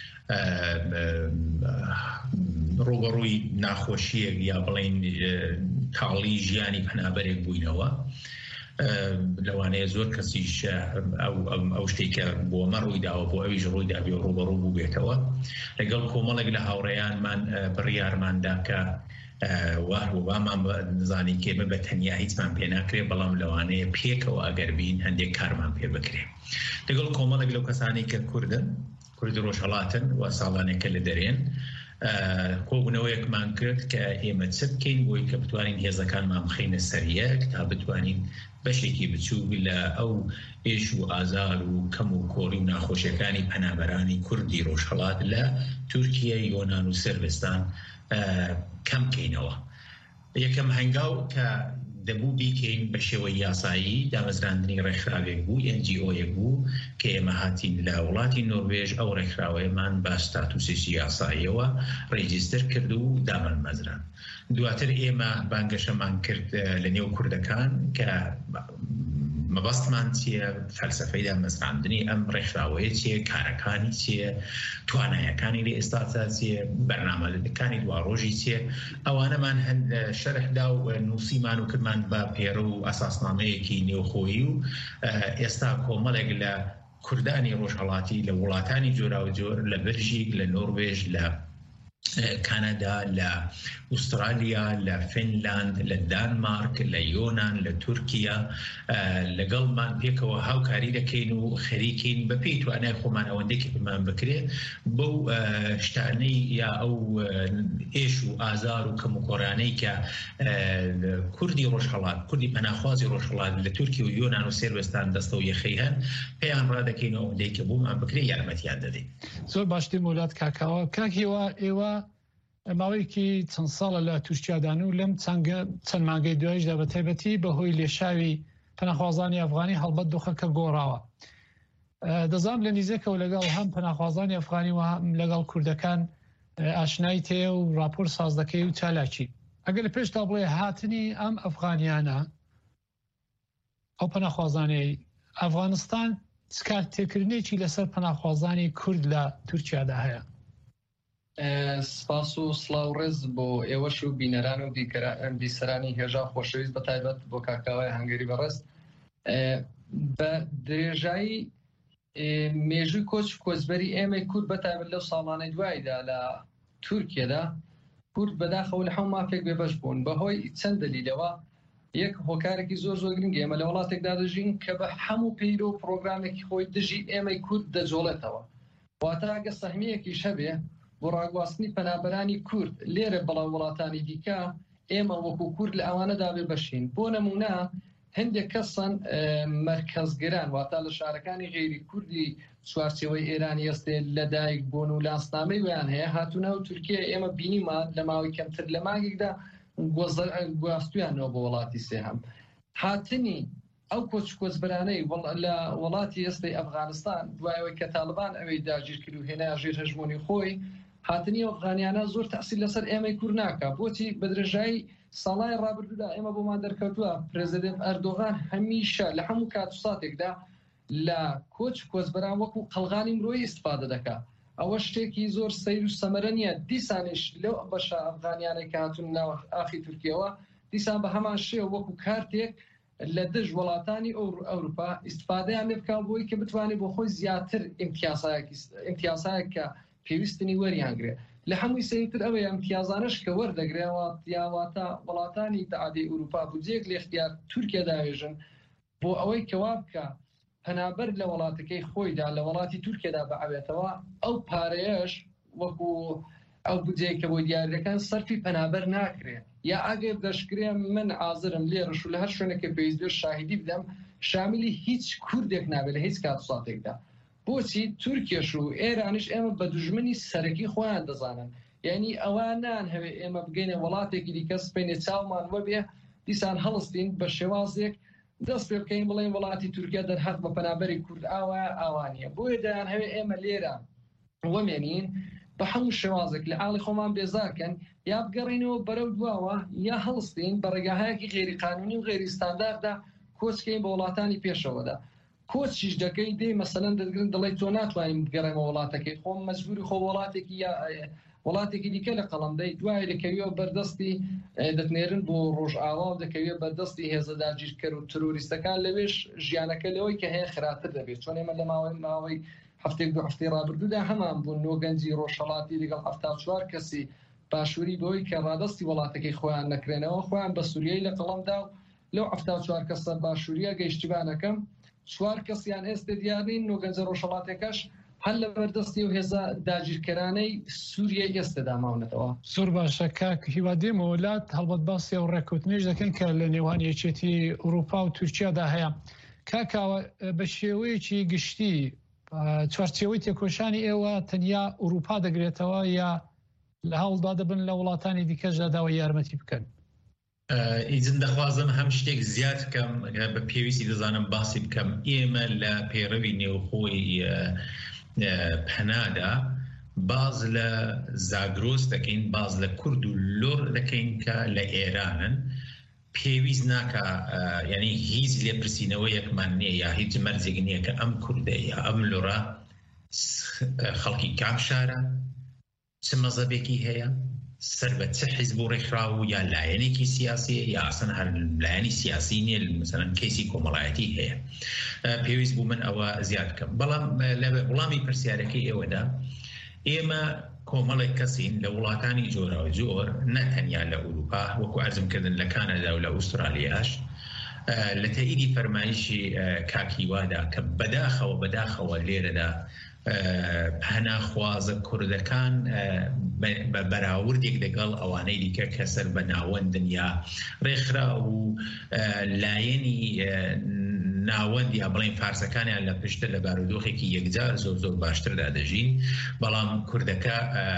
ڕوبەڕووی ناخۆشیەک یا بڵێن تاڵی ژیانی پەنابەرێک بووینەوە. لەوانەیە زۆر کەسیش ئەو شتێکە بۆمە ڕووی داوە بۆ ئەویش ڕووی دابێ و ڕوبەڕوو بوو بێتەوە لەگەڵ کۆمەڵێک لە هاوڕێیانمان بڕیارماندا کە وامان نزانی کێمە بە تەنیا هیچمان پێ ناکرێ بەڵام لەوانەیە پێکەوە ئەگەر بین هەندێک کارمان پێ بکرێ لەگەڵ کۆمەڵێک لەو کەسانی کە کوردن کوردی ڕۆژهەڵاتن و ساڵانێکە لە دەرێن کۆبوونەوەیەکمان کرد کە ئێمە چ بکەین بۆی کە بتوانین هێزەکانمان بخەینە سەریەک تا بتوانین بەشێکی بچوو لە ئەو ئێش و ئازار و کەم و کۆڕی و ناخۆشیەکانی پەنابەرانی کوردی ڕۆژهەڵات لە تورکیە، یۆنان و سربستان کەم بکەینەوە. یەکەم هەنگاو کە دەبوو بیکەین بە شێوەی یاسایی دامەزراندنی ڕێکخراوێک بوو، ئێن جی ئۆیەک بوو کە ئێمە هاتین لە وڵاتی نۆروێژ ئەو ڕێکخراوەیەمان بە ستاتوسێکی یاساییەوە ڕێجیستر کرد و دامەزران. دواتر ئێمە بانگەشەمان کرد لە نێو کوردەکان کە مەبەستمان چییە، فەلسەفەی دامەزراندنی ئەم ڕێکخراوەیە چییە، کارەکانی چییە، توانایەکانی لە ئێستاتا چییە، بەرنامەکانی دواڕۆژی چییە. ئەوانەمان هەند شەرحدا و نووسیمان و کردمان بە پێرە و ئەساسنامەیەکی نێوخۆیی و ئێستا کۆمەڵێک لە کوردانی ڕۆژهەڵاتی لە وڵاتانی جۆراوجۆر لە بەلژیک، لە نۆروێژ، لە کانادا، لە ئوسترالیا، لە فینلاند، لە دانمارک، لە یۆنان، لە تورکیا لەگەڵمان پێکەوە هاوکاری دەکەین و خەریکین بە پێی توانای خۆمان ئەوەندێکی بمان بکرێت بەو شتانەی یا ئەو ئێش و ئازار و کەم و کۆڕانەی کە کوردی ڕۆژهەڵات، کوردی پەناخوازی ڕۆژهەڵات لە تورکی و یۆنان و سێربستان دەستە و یەخەی هەن پێیان ڕادەکەینەوە ئەوەندەی کە بوومان بکرێت یارمەتیان دەدەین. زۆر باشتر مولات کاکاوە کاکیوە ئێوە ماوەیەکی چەند ساڵە لە تورکیادان و لەم چەند مانگەی دوایشدا بە تایبەتی بەهۆی لێشاوی پەناخوازانی ئەفغانی هەڵبەت دۆخەکە گۆڕاوە. دەزانم لە نزیکەوە لەگەڵ هەم پەناخوازانی ئەفغانی و هەم لەگەڵ کوردەکان ئاشنای تێ و راپۆر ساز دەکەی و چالاکی. ئەگەر لە پێشتا بڵێ هاتنی ئەم ئەفغانیانە ئەو پەناخوازانەی ئەفغانستان چکار تێکردنێکی لەسەر پەناخوازانی کورد لە تورکیادا هەیە؟ سپاس و سڵاو ڕێز بۆ ئێوەش و بینەران و بیسەرانی هێژا خۆشەویست بە تایبەت بۆ کاکاوای هەنگەری بەڕست. بە درێژایی مێژووی کۆچ کۆچبەری ئێمە کورد بە تایبەت لەو ساڵانەی دواییدا لە تورکیەدا کورد بەداخەوە لە هەموو مافێک بێبەش بوون بەهۆی چەند دلیلەوە. یەک هۆکارێکی زۆر زۆر گرنگ ئێمە لە وڵاتێکدا دەژین کە بە هەموو پەیرۆ و پرۆگرامێکی خۆی دژی ئێمەی کورد دەجۆڵێتەوە. واتە ئەگە سەهمیەکیش هەبێ بۆ ڕاگواستنی پەنابەرانی کورد لێرە بەڵام وڵاتانی دیکە ئێمە وەکو کورد لە ئەوانەدا بێ بەشین. بۆ نمونە هەندێک کەسن مەرکەزگران واتە لە شارەکانی غێری کوردی چوارچێوەی ئێرانی ئێستێ لەدایک بوون و لاستنامەی ویان هەیە هاتوونە و تورکیە ئێمە بینیمان لە ماوەی کەمتر لە مانگێکدا گواستویانەوە بۆ وڵاتی سێهەم. هاتنی ئەو کۆچ کۆچبەرانەی لە وڵاتی ئێستەی ئەفغانستان دوایەوەی کە تاالبان ئەوەی داگیر کرد و هێنا ژێر هەژمۆنی خۆی هاتنی ئەفغانیانە زۆر تەسیل لەسەر ئێمەی کوور ناکە. بۆچی بە درێژایی ساڵای ڕابردوودا ئێمە بۆمان دەرکەوتووە پرێزیدنت ئەردۆغان هەمیشە لە هەموو کات و ساتێکدا لە کۆچ کۆچبەران وەکو قەڵغانی مرۆیی ئیستفادە دەکات. ئەوە شتێکی زۆر سەیر و سەمەرە نیە. دیسانش لەو بەشە ئەفغانیانەی کە هاتوون ناو ئاخی تورکیەوە دیسان بە هەمان شێوە وەکو کارتێک لە دژ وڵاتانی ئەوروپا ئیستفادەیان لێ بکات بۆی کە بتوانێت بۆ خۆی زیاتر ئیمتیازایەک کە پێویستنی وەریانگرێت. لە هەمووی سەیرتر ئەوەیە ئیمتیازانش کە وەردەگرێەوە یاواتە وڵاتانی تعادی ئەوروپا بودجێک لە اختیار تورکیا داوێژن بۆ ئەوەی کەوا بکە پەنابەر لە وڵاتەکەی خۆیدا لە وڵاتی تورکیادا بەعوێتەوە ئەو پارەیەش وەکو ئەو بودجەیە کە بۆی دیاریەکان سەرفی پەنابەر ناکرێت. یا ئەگەر دەشکرێ من ئازرم لێرەش و لە هەر شوێنێکە پێویست بێ شاهیدی بدەم شامیلی هیچ کوردێک نابێت لە هیچ کات ساتێکدا. بۆچی تورکیەش و ئێرانیش ئێمە بە دوژمنی سەرەکی خۆیان دەزانن. یعنی ئەوانان هەوێ ئێمە بگەینە وڵاتێکی دیکە سپێنێ چاومان وەبێ دیسان هەڵستین بە شێوازێک دەست پێ بکەین بڵێن وڵاتی تورکیا دەرهەق بە پەنابەری کورد ئاوە ئاوانیە. بۆیە دەیان هەوێ ئێمە لێرە وەمێنین بە هەموو شێوازێک لە ئاڵی خۆمان بێزارکەن یا بگەڕینەوە بەرەو دواوە یا هەڵستین بە ڕێگاهایەکی غێری قانونی و غێری ستانداردا کۆچکەین بە وڵاتانی پێشەوەدا. کۆچیش دەکەی دێ مەسەلەن دەگرن دەڵێ تۆ ناتوانین بگەڕێمە وڵاتەکەی خۆم مەجبوری خۆ وڵاتێکی یا وڵاتێکی دیکە لە قەڵەمدەی دوای دەکەویەوە بەردەستی دەتنێرن بۆ ڕۆژئاوا و دەکەوێت بەردەستی هێزە داگیرکەر و تروریستەکان لەوێش ژیانەکە لەوەی کە هەیە خراپتر دەبێت. چۆن ئێمە لە ماوەی ماوەی هەفتێک دو هەفتەی ڕابردوودا هەمان بوون نۆگەنجی ڕۆژهەڵاتی لەگەڵ هەفتا و چوار کەسی باشووری بۆی کە ڕادستی وڵاتەکەی خۆیان نەکرێنەوە خۆیان بە سووریای لە قەڵەمدا و لەو هەفتا و چوار کەسە باشووریە گەیشتیبانەکەم چوار کەسیان ئێستا دیارین نۆگەنجە ڕۆژهەڵاتێکەش هەر لە بەردەستی و هێزە داگیرکەرانەی سووریا ئێستا داماونەتەوە. زۆر باشە کاک هیوادێم وڵات هەڵبەت باسی و ڕێکوتنیش دەکەن کە لە نێوان یەکێتی ئەوروپا و تورکیادا هەیە. کاکاوە بە شێوەیەکی گشتی چوارچێوەی تێکۆشانی ئێوە تەنیا ئەوروپا دەگرێتەوە یا لە هەوڵدا دەبن لە وڵاتانی دیکەشدا داوای یارمەتی بکەن؟ ئیزن دەخوازم هەم شتێک زیاد بکەم بە پێویستی دەزانم باسی بکەم. ئێمە لە پەیڕەوی نێوخۆی پەنادا باز لە زاگرۆس دەکەین، باز لە کورد و لۆر دەکەین کە لە ئێرانن. پێویست ناکە یعنی هیچ لێپرسینەوەیەکمان نییە یا هیچ مەرجێک نییە کە ئەم کوردە یا ئەم لۆرە خەڵکی کام شارە، چ مەزەبێکی هەیە، سەر بە چه حیزب و ڕێکخراو یا لایەنێکی سیاسیە یا ئەسەن هەر لایەنی سیاسی نیە، مثلەن کەیسی کۆمەڵایەتی هەیە. پێویست بوو من ئەوە زیاد بکەم. بەڵام لە وەڵامی پرسیارەکەی ئێوەدا ئێمە کۆمەڵێک کەسین لە وڵاتانی جۆراوە جۆر، نەتەنیا لە ئەوروپا، وەکو ئەرزمکردن لە کانەدا و لە ئوسترالیاش، لە تەئیدی فەرمایشی کاکیوادا کە بەداخەوە بەداخەوە لێرەدا پەناخوازە کوردەکان بە بەراوردێک لەگەڵ ئەوانەی دیکە کە سەر بە ناوەندن یا ڕێکخرا و لایەنی ناوەند یا بڵین فارسەکانیان لە پشتە لە بارودۆخێکی یەکجار زۆر زۆر باشتردا دەژین. بەڵام کوردەکە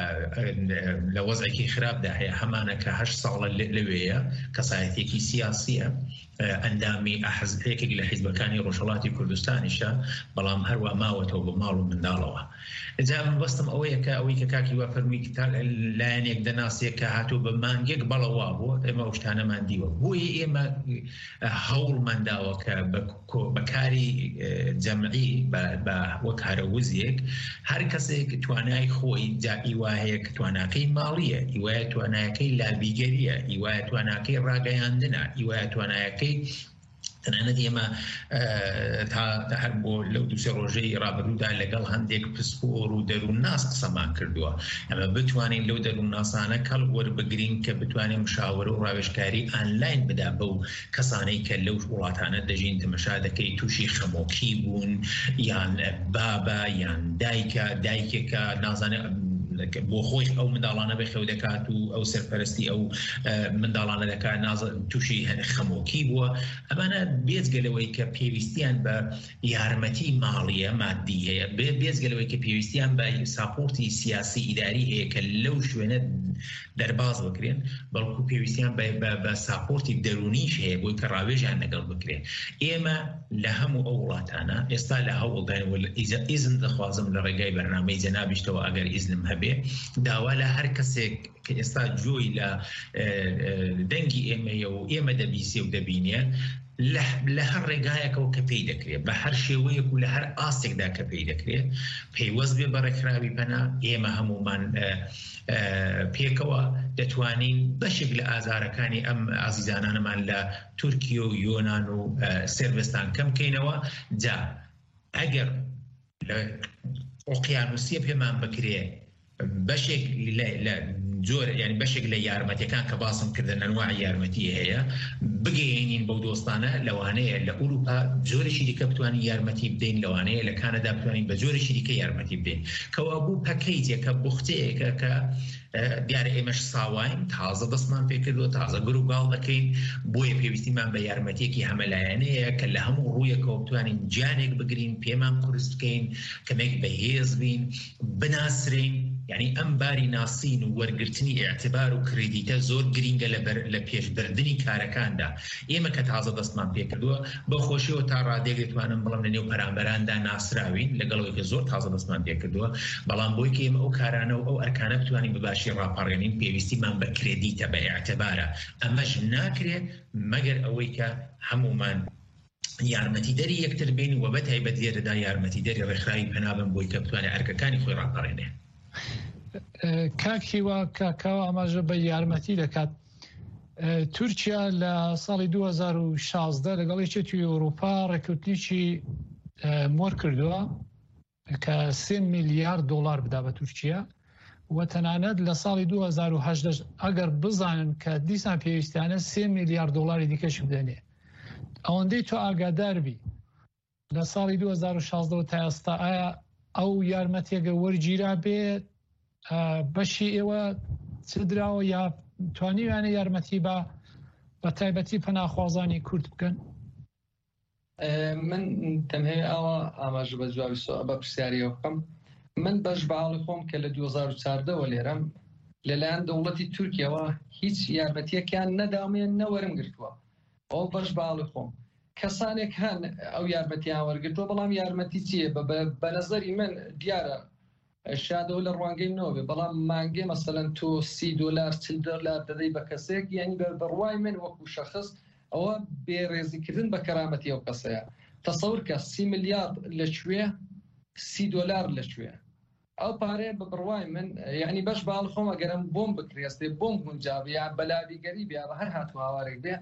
لە وەزعێکی خراپدا هەیە، هەمانە کە هەشت ساڵە لەوەیە، کەسایەتێکی سیاسیە، ئەندامی حزبێکێک لە حیزبەکانی ڕۆژهەڵاتی کوردستانیشە، بەڵام هەروە ماوەتەوە بە ماڵ و منداڵەوە. جا من بەستم ئەوەیە کە ئەوەی کە کاکی وا فەرمی لایەنێک دەناسێت کە هاتوو بە مانگێک بەڵەوا بووە، ئێمە ئەو شتانەمان دیوە. بۆیە ئێمە هەوڵمانداوە کە بەکاری جەمعی بە وەک هەرەوزیەک هەر کەسێک توانای خۆی جا ئیوا هەیە کە تواناکەی ماڵیە، ئیوایە توانایەکەی لابیگەریە، ئیوایە تواناکەی ڕاگەیاندنە، ئیوایە توانایەکەی تەنانەت ئێمە تا هەر بۆ لەو دووسێ ڕۆژەی ڕابردوودا لەگەڵ هەندێک پسپۆر و دەروونناس قسەمان کردووە. ئەمە بتوانین لەو دەروونناسانە کەڵ وەربگرین کە بتوانین مشاورە و ڕاوێژکاری ئانلاین بدا بەو کەسانەی کە لەو وڵاتانە دەژین تەمەشا دەکەی تووشی خەمۆکی بوون، یان بابە یان دایکە دایکێکە نازانێت بۆ خۆی ئەو منداڵانە بەخێو دەکات و ئەو سەرپەرستی ئەو منداڵانە دەکات تووشی خەمۆکی بووە. ئەمانە بێجگەلەوەی کە پێویستیان بە یارمەتی ماڵیە مادی هەیە، بێجگەلەوەی کە پێویستیان بە ساپۆرتی سیاسی ئیداری هەیە کە لەو شوێنە دەرباز بکرێن، بەڵکو پێویستیان بە ساپۆرتی دەرونیش هەیە بۆی کە ڕاوێژیان لەگەڵ بکرێن. ئێمە لە هەموو ئەو وڵاتانە ئێستا لە هەوڵدانەوە ئیزن دەخوازم لە ڕێگای بەرنامەی جەنابیشتەوە ئەگەر ئیزنم هەبێ داوا لە هەر کەسێک کە ئێستا جۆی لە دەنگی ئێمەیە و ئێمە دەبیسێ و دەبینێ لە هەر ڕێگایەکەوە کە پێی دەکرێت، بە هەر شێوەیەک و لە هەر ئاستێکدا کە پێی دەکرێت پەیوەست بێ بە ڕێکخراوی پەنا، ئێمە هەمومان پێکەوە دەتوانین بەشێک لە ئازارەکانی ئەم ئازیزانانەمان لە تورکیە و یۆناان و سێربستان کەم بکەینەوە. جا ئەگەر لە ئۆقیانوسیە پێمان بکرێ بەشێک جۆر یعنی بەشێک لە یارمەتیەکان کە باسم کردن ئەنواع یارمەتی هەیە بگەێنین بەو دۆستانە، لەوانەیە لە ئوروپا جۆرێکی دیکە بتوانین یارمەتی بدەین، لەوانەیە لە کانەدا بتوانین بە جۆرێکی دیکە یارمەتی بدەین. کەوا بوو پەکەیجێکە بوختەیەکە کە دیارە ئێمەش ساواین تازە دەستمان پێکردووە، تازە گروگاڵ دەکەین، بۆیە پێویستیمان بە یارمەتیەکی هەمەلایەنەیە کە لە هەموو ڕوویەکەوە بتوانین جانێک بگرین، پێمان قورس بکەین، کەمێک بەهێز بین، بناسرین. یعنی ئەم باری ناسین و وەرگرتنی ئێعتیبار و کردیتە زۆر گرینگە لە پێشبردننی کارەکاندا. ئێمە کە تازە دەستمان پێکردووە بە خۆشیەوە تا ڕادێک دەتوانم بڵم لە نێو پەرامبەراندا ناسراوین لەگەڵەوەی کە زۆر تازە دەستمان پێکردووە، بەڵام بۆی کە ئێمە ئەو کارانە و ئەو ئەرکانە بتوانین بەباشی ڕاپەڕێنین پێویستیمان بە کردیتە بە ئێعتیبارە. ئەمەش ناکرێت مەگەر ئەوەی کە هەمومان یارمەتی دەری یەکتر بین و بە تایبەت لێرەدا یارمەتی دەری ڕێکخراوی پەنابن بۆی کە بتوانێت ئەرکەکانی خۆی ڕاپەڕێنێ. کاکی وا کاکاوە ئەماژە بە یارمەتی دەکات. تورکیا لە ساڵی دوو هەزار و شازدە لەگەڵ یەکێتی ئەوروپا ڕێکوتنیی مۆر کردووە کە سێ میلیارد دۆلار بدا بە تورکیا و تەنانەت لە ساڵی دوو هەزار و هەژدە ئەگەر بزانن کە دیسان پێویستیانە سێ میلیارد دۆلاری دیکەش بدەنێ. ئەوەندەی تۆ ئاگادار بی لە ساڵی دوو هەزار و شازدە و تا ئێستا ئایا ئەو یارمەتێگە وەرگیرا بێت بەشی ئێوە چ دراوە یا توانیوانە یارمەتی بە بە تایبەتی پەناخوازانی کورد بکەن؟ من تەنهەیە ئەوە ئاماژە بە جوابی بە پرسیاریەوە بکەم. من بەش بەهاڵی خۆم کە لە دوو هەزار و چواردەوە لێرەم لەلایەن دەوڵەتی تورکیەوە هیچ یارمەتیەکیان نەدامێن نەوەرم گرتووە. ئەو بەش بەهاڵی خۆم کەسانێک هەن ئەو یارمەتیان وەرگرتووە، بەڵام یارمەتی چییە؟ بە نەزەری من دیارە شادەوە لە ڕوانگەی منەوە بێ، بەڵام مانگێ مەسەلەن تۆ سی دۆلار چل دۆلار دەدەی بە کەسێک، یعنی بەڕوای من وەکو شەخص ئەوە بێڕێزیکردن بە کەرامەتی ئەو کەسەیە. تەسەور کە سی ملیارد لەکوێ، سی دۆلار لەکوێ؟ ئەو پارەیە بە بڕوای من یعنی بەش باڵ خۆم ئەگەرم بۆم بکرێستێ بۆم گونجاو یا بەلابیگەری بیا بە هەر هاتوو هاوارێک بێ،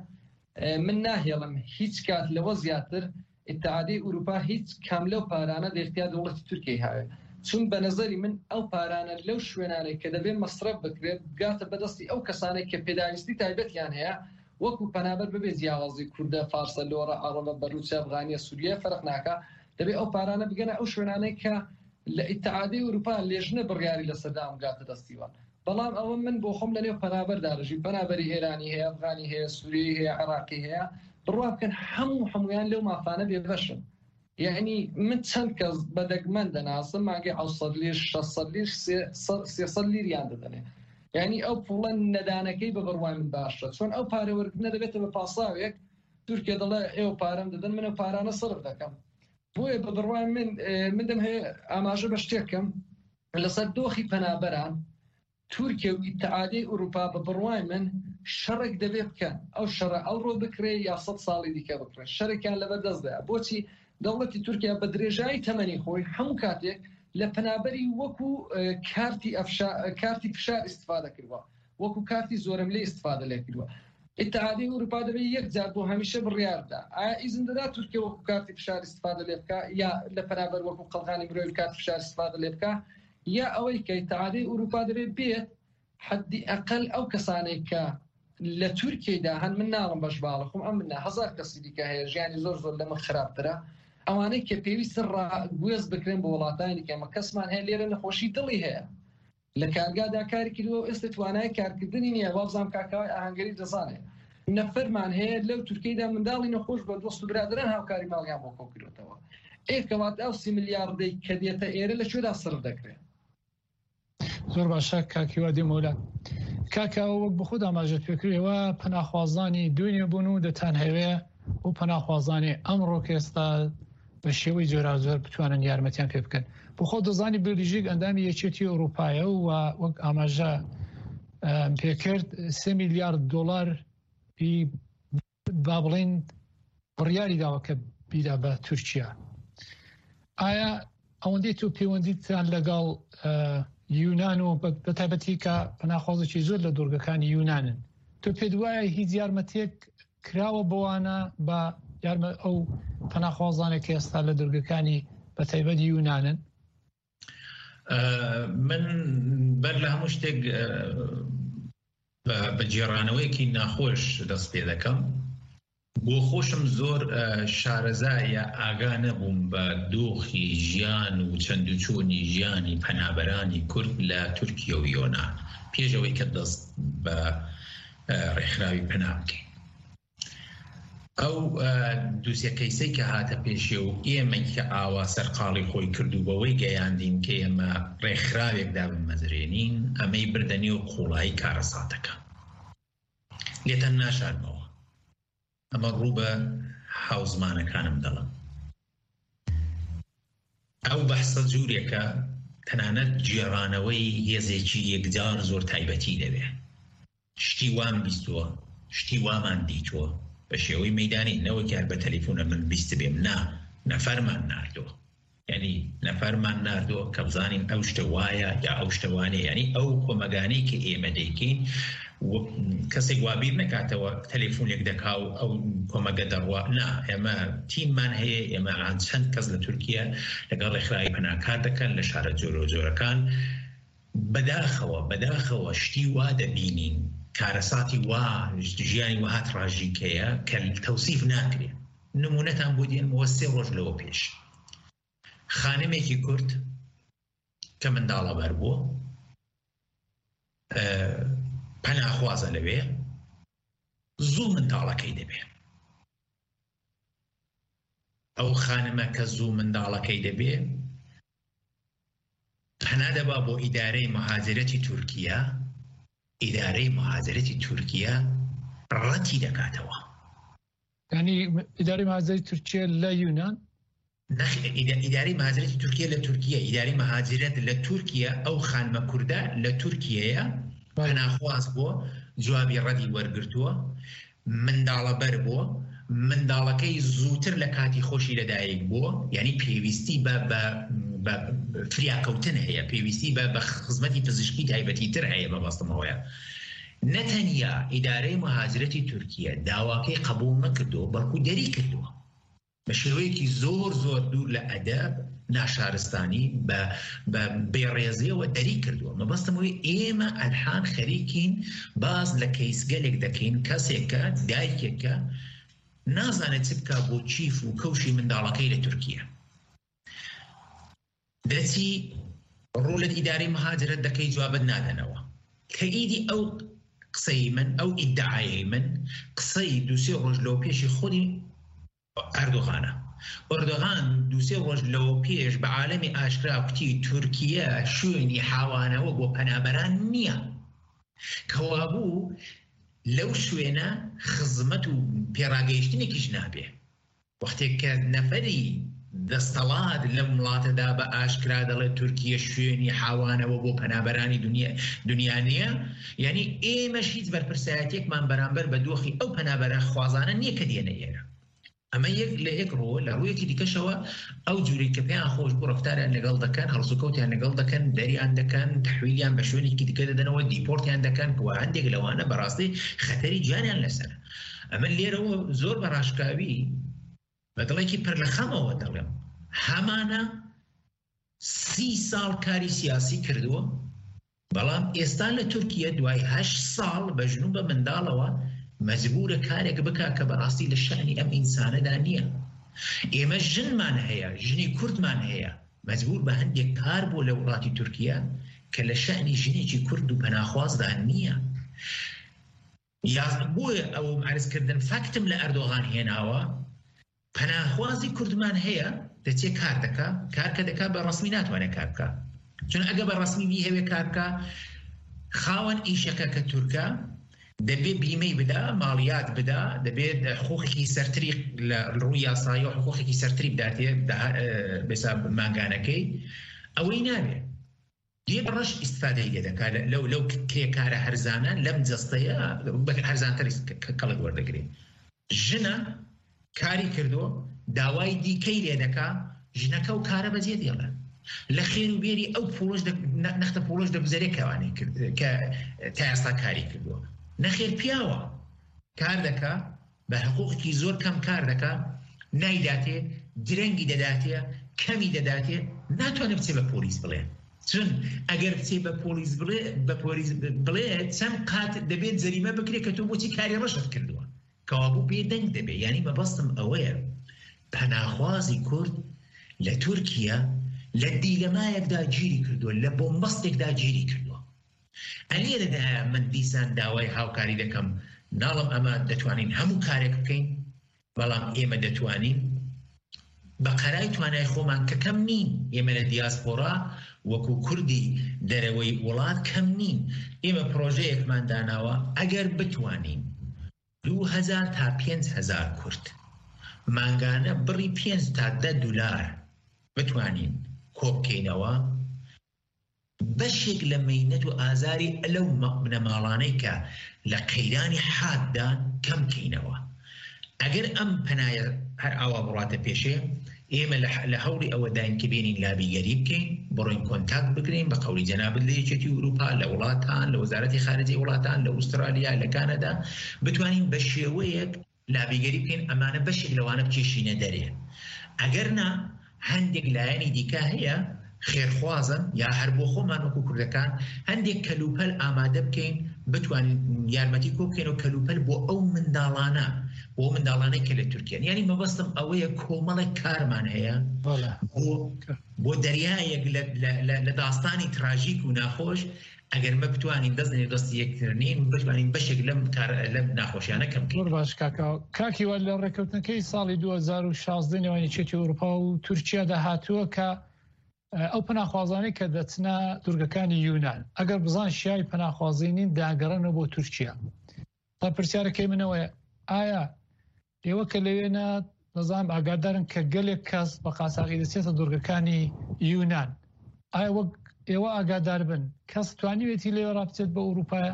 من ناهێڵم هیچ کات لەوە زیاتر ئیتحادیە ئوروپا هیچ کام لەو پارانە دەختیا دەوڵەتی تورکیای هاوێ، چون بە نەزەری من ئەو پارانە لەو شوێنانێک کە دەبێت مەصرف بکرێت گاتە بەدەستی ئەو کەسانێک کە پێداویستی تایبەتیان هەیە، وەکو پەنابەر ببێت جیاوازی کوردە، فارسە، لۆرە، عەرەبە، بەلوچە، ئەفغانیە، سووریە فەرق ناکە، دەبێت ئەو پارانە بگەنە ئەو شوێنانەی کە لە ئیتحادیە ئوروپا لێژنە بڕیاری لە سەردام گاتە دەستیوان. بەڵام ئەوە من بۆ خۆم لەنێو پەنابەرداڕژی پەنابەری ئێرانی هەیە، ئەفغانی هەیە، سووریی هەیە، عێراقی هەیە، بڕوا بکەن هەموو هەمویان لەو مافانە بێبەشن. یعنی من چەند کەس بەدەگمەن دەناسم ماگەی حەوت لیر، شەشسەد لیر، سێسەد لیریان دەدەنێ. یعنی ئەو پوڵە نەدانەکەی بە بڕوای من باشە، چۆن ئەو پارە وەرگرتنە دەبێتە بە پاساوێک تورکیا دەڵێ ئێوە پارەم دەدەن، منە پارانە سەرف دەکەم. بۆیە بە بڕوای من من دەم هەیە ئاماژە بە شتێکم لەسەر دۆخی پەنابەران تورکیا و ئیتحادیە ئوروپا بە بڕوای من شەڕێک دەبێ بکەن، ئەو شەڕە ئەو ڕۆ بکرێ یا سەد ساڵی دیکە بکرێن، شەرێکیان لەبەردەستدایە. بۆچی دەوڵەتی تورکیا بە درێژایی تەمەنی خۆی هەموو کاتێک لە پەنابەری وەکو کارتی کارتی فشار ئیستفادە کردووە، وەکو کارتی زۆرم لێ ئیستفادە لێ کردووە. ئیتحادیە ئوروپا دەبێت یەک جار بۆ هەمیشە بڕیاردا ئایا ئیزن دەدا تورکیا وەکو کارتی فشار ئیستفادە لێ بکە، یا لە پەنابەر وەکو قەڵغانی مرۆڤی کارتی فشار ئیستفادە لێ بکە، یا ئەوەی کە ئیتحادیە ئوروپا دەبێت بێت حدی ئەقل ئەو کەسانێک کە لە تورکیادا هەن، من ناڵم بەش باڵە خۆم ئەم منە هەزار کەسی دیکە هەیە ژیانی زۆر زۆر لەمە خراپترە، ئەوانەی کە پێویستە ڕاگوێز بکرێن بە وڵاتانی کەمە کەسمان هەیە لێرە نەخۆشی دڵی هەیە، لە کارگادا کاری کردووە ئێستا توانای کارکردنی نییە، وابزانام کاکاوای ئاهەنگەری دەزانێت نەفەرمان هەیە لەو تورکیادا منداڵی نەخۆش بە دۆست و برادران هاوکاری ماڵیان بۆ کۆ کردوتەوە. ئێکەوات ئەو سی ملیاردەی کە دێتە ئێرە لەکوێدا سەرف دەکرێت؟ زۆر باشە کاکیوا دێمەولا کاکاوە وەک بە خۆت ئاماژەت پێکرێەوە پەناخوازانی دوێنێ بوون و دەتان هەوێ و پەناخوازانی ئەمڕۆ کە ئێستا بە شێوەی جۆرا زۆر بتوانن یارمەتیان پێ بکەن. بۆ خۆ دەزانی بلژیک ئەندامی یەکێتی ئەوروپایە و وەک ئاماژە پێکرد سێ میلیارد دۆلار با بڵێن بڕیاری داوە کە بیدا بە تورکیا. ئایا ئەوەندەی تۆ پەیوەندیتان لەگەڵ یونان و بە تایبەتی کە پەناخوازێکی زۆر لە دورگەکانی یونانن، تۆ پێت وایە هیچ یارمەتێک کراوە بەوانە بە یارمە ئەو پەناخوازانێک کە ئێستا لە دورگەکانی بە تایبەتی یونانن؟ من بەر لە هەموو شتێک بە جێڕانەوەیەکی ناخۆش دەست پێ دەکەم. بۆ خۆشم زۆر شارەزایە ئاگا نەبووم بە دۆخی ژیان و چەند و چۆنی ژیانی پەنابەرانی کورد لە تورکیا و یۆنان پێشەوەی کە دەست بە ڕێکخراوی پەنا بکەین. ئەو دووسێ کەیسەی کە هاتە پێشێ و ئێمە کە ئاوا سەرقاڵی خۆی کردو بەوەی گەیاندین کە ئێمە ڕێکخراوێکدا بمەزرێنین، ئەمەی بردەنی و قوڵایی کارەساتەکە لێتەن ناشارمەوە. ئەمە ڕوو بە حوزمانەکانم دەڵم. ئەو بەحسە جوورێکە تەنانەت جێڕانەوەی هێزێکی یەکجار زۆر تایبەتی دەبێ. شتی وام بیستووە، شتی وامان دیتووە بە شێوەی مەیدانی نەوەک یار بە تەلیفۆنە من بیست بێم، نا نەفەرمان ناردووە، یعنی نەفەرمان ناردووە کە بزانین ئەو شتە وایە یا ئەو شتە وانەیە. یعنی ئەو کۆمەگانەی کە ئێمە دەیکەین کەسێک وابیر نکاتەوە تەلیفۆنێک دەکا و ئەو کۆمەگە دەڕوا، نا ئێمە تیممان هەیە، ئێمە ئان چەند کەس لە تورکیا لەگەڵ ڕێکخراوی پەناکار دەکەن لە شارە جۆرە جۆرەکان. بەداخەوە بەداخەوە شتی وا دەبینین، کارەساتی وا ژیانی وهات ڕاژیکەیە کە تەوسیف ناکرێت. نمونەتان بۆ دێنمەوە سێ ڕۆژ لەوە پێش خانمێکی کورد کە منداڵە بەر بووە پەناخوازە لەوێ زوو منداڵەکەی دەبێ. ئەو خانمە کە زوو منداڵەکەی دەبێ پەنا دەبا بۆ ئیدارەی مەهاجرەتی تورکیا. ئیدارەی مەهاجرەتی تورکیا ڕەتی دەکاتەوە. یعنی ئیدارەی مەهاجرەتی تورکیا لە یونان؟ نەخ ئیدارەی مەهاجرەتی تورکیا لە تورکیا. ئیدارەی مەهاجرەت لە تورکیا ئەو خانمە کوردە لە تورکیەیە پەناخواز بووە، جوابی ڕەتی وەرگرتووە، منداڵە بەر بووە، منداڵەکەی زووتر لە کاتی خۆشی لەدایک بووە، یعنی پێویستی بە فریاکەوتن هەیە، پێویستی بە خزمەتی پزیشکی تایبەتی تر هەیە. بەبەستمەوەیە نەتەنیا ئیدارەی مەهاجرەتی تورکیا داواکەی قبول نەکردووە، بەڵکو دەری کردووە بە شێوەیەکی زۆر زۆر دوور لە ئەدەب ناشارستانی بە بێڕێزیەوە دەری کردووە. مەبەستمەوەی ئێمە ئەلحان خەریکین باز لە کەیسگەلێک دەکەین، کەسێکە دایکێکە نازانێت چ بکە بۆ چیف و کەوشی منداڵەکەی لە تورکیا، دەچی ڕوولت ئیدارەی مەهاجرەت دەکەی جوابت نادەنەوە. کە ئیدی ئەو قسەی من، ئەو ئیدعایەی من قسەی دووسێ ڕۆژ لەو پێشی خودی ئەردۆغانە. ئەردۆغان دووسێ ڕۆژ لەوە پێش بە عالەمی ئاشکرا کوتی تورکیە شوێنی حاوانەوە بۆ پەنابەران نییە، کەوابوو لەو شوێنە خزمەت و پێڕاگەیشتنێکیش نابێ. وەختێک کە نەفەری دەستەڵات لە وڵاتەدا بە ئاشکرا دەڵێت تورکیە شوێنی حاوانەوە بۆ پەنابەرانی دنیا نییە، یعنی ئێمەش هیچ بەرپرسایەتێکمان بەرامبەر بە دۆخی ئەو پەنابەرە خوازانە نییە کە دێنە ئێرە. ئەمە یەک لە یەک ڕۆ لە ڕوویەکی دیکەشەوە ئەو جووری کە پێیان خۆش بوو ڕفتاریان لەگەڵ دەکەن، هەڵسوکەوتیان لەگەڵ دەکەن، دەریان دەکەن، تەحویلیان بە شوێنێکی دیکە دەدەنەوە، دیپۆرتیان دەکەن، کە هەندێک لەوانە بەڕاستی خەتەری گیانیان لەسەر. ئەمە لێرەوە زۆر بە ڕاشکاوی بە دڵێکی پڕ لە خەمەوە دەڵێم هەمانە سی ساڵ کاری سیاسی کردووە، بەڵام ئێستا لە تورکیە دوای هەشت ساڵ بە ژنوب بە منداڵەوە مەجبورە کارێک بکە کە بەڕاستی لە شەئنی ئەم ئینسانەدا نییە. ئێمە ژنمان هەیە، ژنی کوردمان هەیە، مەجبور بە هەندێک کار بۆ لە وڵاتی تورکیە کە لە شەئنی ژنێکی کورد و پەناخوازدا نییە. بۆیە ئەو عرضکردن فەکتم لە ئەردۆغان هێناوە، پەناخوازی کوردمان هەیە دەچێت کار دەکا، کارکە دەکا بە ڕسمی ناتوانێت کار بکە، چون ئەگە بە ڕسمی بی هەوێ کار بکە خاوەن ئیشەکە کە تورکە دەبێت بیمەی بدا، ماڵیات بدا، دەبێت حقوقێکی سەرتری لە ڕووی یاسایی و حقوقێکی سەرتری بداتێ بەسا مانگانەکەی، ئەوەی نابێت. دێ بەڕەش ئیستفادەی لێ دەکات لەو لەو کرێکارە هەرزانە لەم جەستەیە هەرزانتەری کەڵک وەردەگرێت. ژنە کاری کردو داوای دیکەی لێ دەکا، ژنەکە و کارە بەجێ دێڵە لە خێر و بێری ئەو پۆلۆژ نەختە پۆلۆژ دەبزەرێکەوانی کرد کە تا ئێستا کاری کردووە. نەخێر پیاوە کار دەکا بە حقوقی زۆر کەم کار دەکا، نایداتێ، درەنگی دەداتێ، کەمی دەداتێ، ناتوانێت بچێ بە پۆلیس بڵێ، چون ئەگەر بچێ بە پۆلیس بڵێ بە پۆلیس بڵێ چەند قات دەبێت جەریمە بکرێت کە تۆ بۆچی کاری ڕەشت کردووە، کەوابوو پێدەنگ دەبێت. یعنی مەبەستم ئەوەیە پەناخوازی کورد لە تورکیا لە دیلەمایەکدا گیری کردووە، لە بۆمبەستێکدا گیری کردووە. ئەلێرەدا من دیسان داوای هاوکاری دەکەم، ناڵم ئەمە دەتوانین هەموو کارێک بکەین، بەڵام ئێمە دەتوانین بە قەرای توانای خۆمان کە کەم نین. ئێمە لە دیاسپۆرا وەکو کوردی دەرەوەی وڵات کەم نین. ئێمە پرۆژەیەکمان داناوە ئەگەر بتوانین دوو هەزار تا پێنج هەزار کورد مانگانە بڕی پێنج تا دە دولار بتوانین کۆبکەینەوە، بەشێک لە مەینەت و ئازاری ئەلەو بنەماڵانەی کە لە قەیرانی حاددا کەم کەینەوە. ئەگەر ئەم پەنایە هەر ئاوا بڕاتە پێشێ، ئێمە لە هەوڵی ئەوە داین کە بێنین لابیگەری بکەین، بڕۆین کۆنتاکت بگرین بە قەولی جەنابەت لە یەکێتی ئوروپا، لە وڵاتان، لە وەزارەتی خارجی وڵاتان، لە ئوسترالیا، لە کانەدا، بتوانین بە شێوەیەک لابیگەری بکەین ئەمانە بەشێک لەوانە بکێشینە دەرێ. ئەگەر نا هەندێک لایەنی دیکە هەیە خێرخوازن یا هەر بۆ خۆمان وەکو کوردەکان هەندێک کەلوپەل ئامادە بکەین بتوانین یارمەتی کۆ بکەین و کەلوپەل بۆ ئەو منداڵانە بۆ منداڵانەی کە لە تورکیان یعنی مەبەستم ئەوەیە کۆمەڵێک کارمان هەیە بۆ دەریایەک لە داستانی تراژیک و ناخۆش ئەگەر مە بتوانین دەستنێ دەستی یەکترنین بتوانین بەشێک لەم لەم ناخۆشیانە کەم بکەین. باش کاکیوە لە ڕێکەوتنەکەی ساڵی دوو هەزار و شازدە نێوانی چێتی ئەوروپا و تورکیا داهاتووە کە ئەو پەناخوازانەی کە دەچنە دوورگەکانی یونان ئەگەر بزان شیای پەناخوازینین داگەڕێنەوە بۆ تورکیا. تا پرسیارەکەی منەوەی ئایا ئێوە کە لەوێنە نەزانم ئاگادارن کە گەلێک کەس بە قاچاقی دەچێتە دوورگەکانی یونان ئایا وەک ئێوە ئاگادار بن کەس توانیوێتی لێوە ڕابچێت بە ئەوروپایە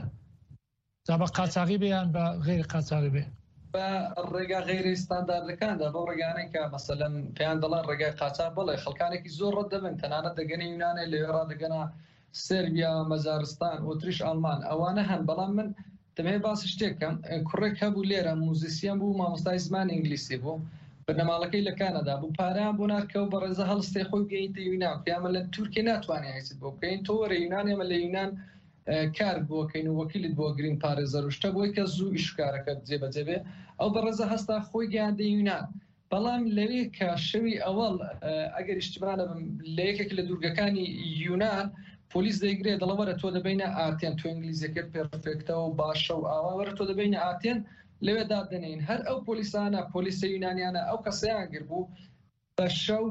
جا بە قاچاقی بێیان بە غێری قاچاقی بێ بە ڕێگا غێری ستانداردەکاندا بۆ ڕێگانێک کە مەسەلەن پێیان دەڵێن ڕێگای قاچاق بڵێ خەڵکانێکی زۆر ڕەت دەبن تەنانەت دەگەنە یونانێ لێوێ ڕادەگەنە سێربیا مەجارستان ئۆتریش ئەڵمان ئەوانە هەن بەڵام من دەمێ باسی شتێکم کوڕێک هەبوو لێرە موزیسیان بوو مامۆستای زمانی ئینگلیسی بوو بەرنەماڵەکەی لە کانەدا بوو پاریان بۆ نارکەوت بە ڕێزە هەڵستی خۆی گەیتە یونان پیامە لە تورکی ناتوانێت هیچت بۆ بکەین تۆ وەرە یونان ئێمە لە یونان کار بۆکەین و وەکیلت بۆ گرین پارێزەر و شتە بۆی کە زوو ئیشکارەکە جێبەجێ بێ ئەو بە ڕێزە هەستا خۆی گەیاندە یونان بەڵام لەوێ کە شەوی ئەوەڵ ئەگەر ئیشتبانە بم لە یەکێک لە دوورگەکانی یونان پۆلیس دەیگرێ دەڵە وەرە تۆ دەبینە ئاتێن تۆ ئینگلیزیەکەت پێرفێکتەوە و باشە و ئاوا وەرە تۆ دەبینە ئاتێن لەوێ دادنین هەر ئەو پۆلیسانە پۆلیسە یونانیانە ئەو کەسەیان گر بوو بە شەو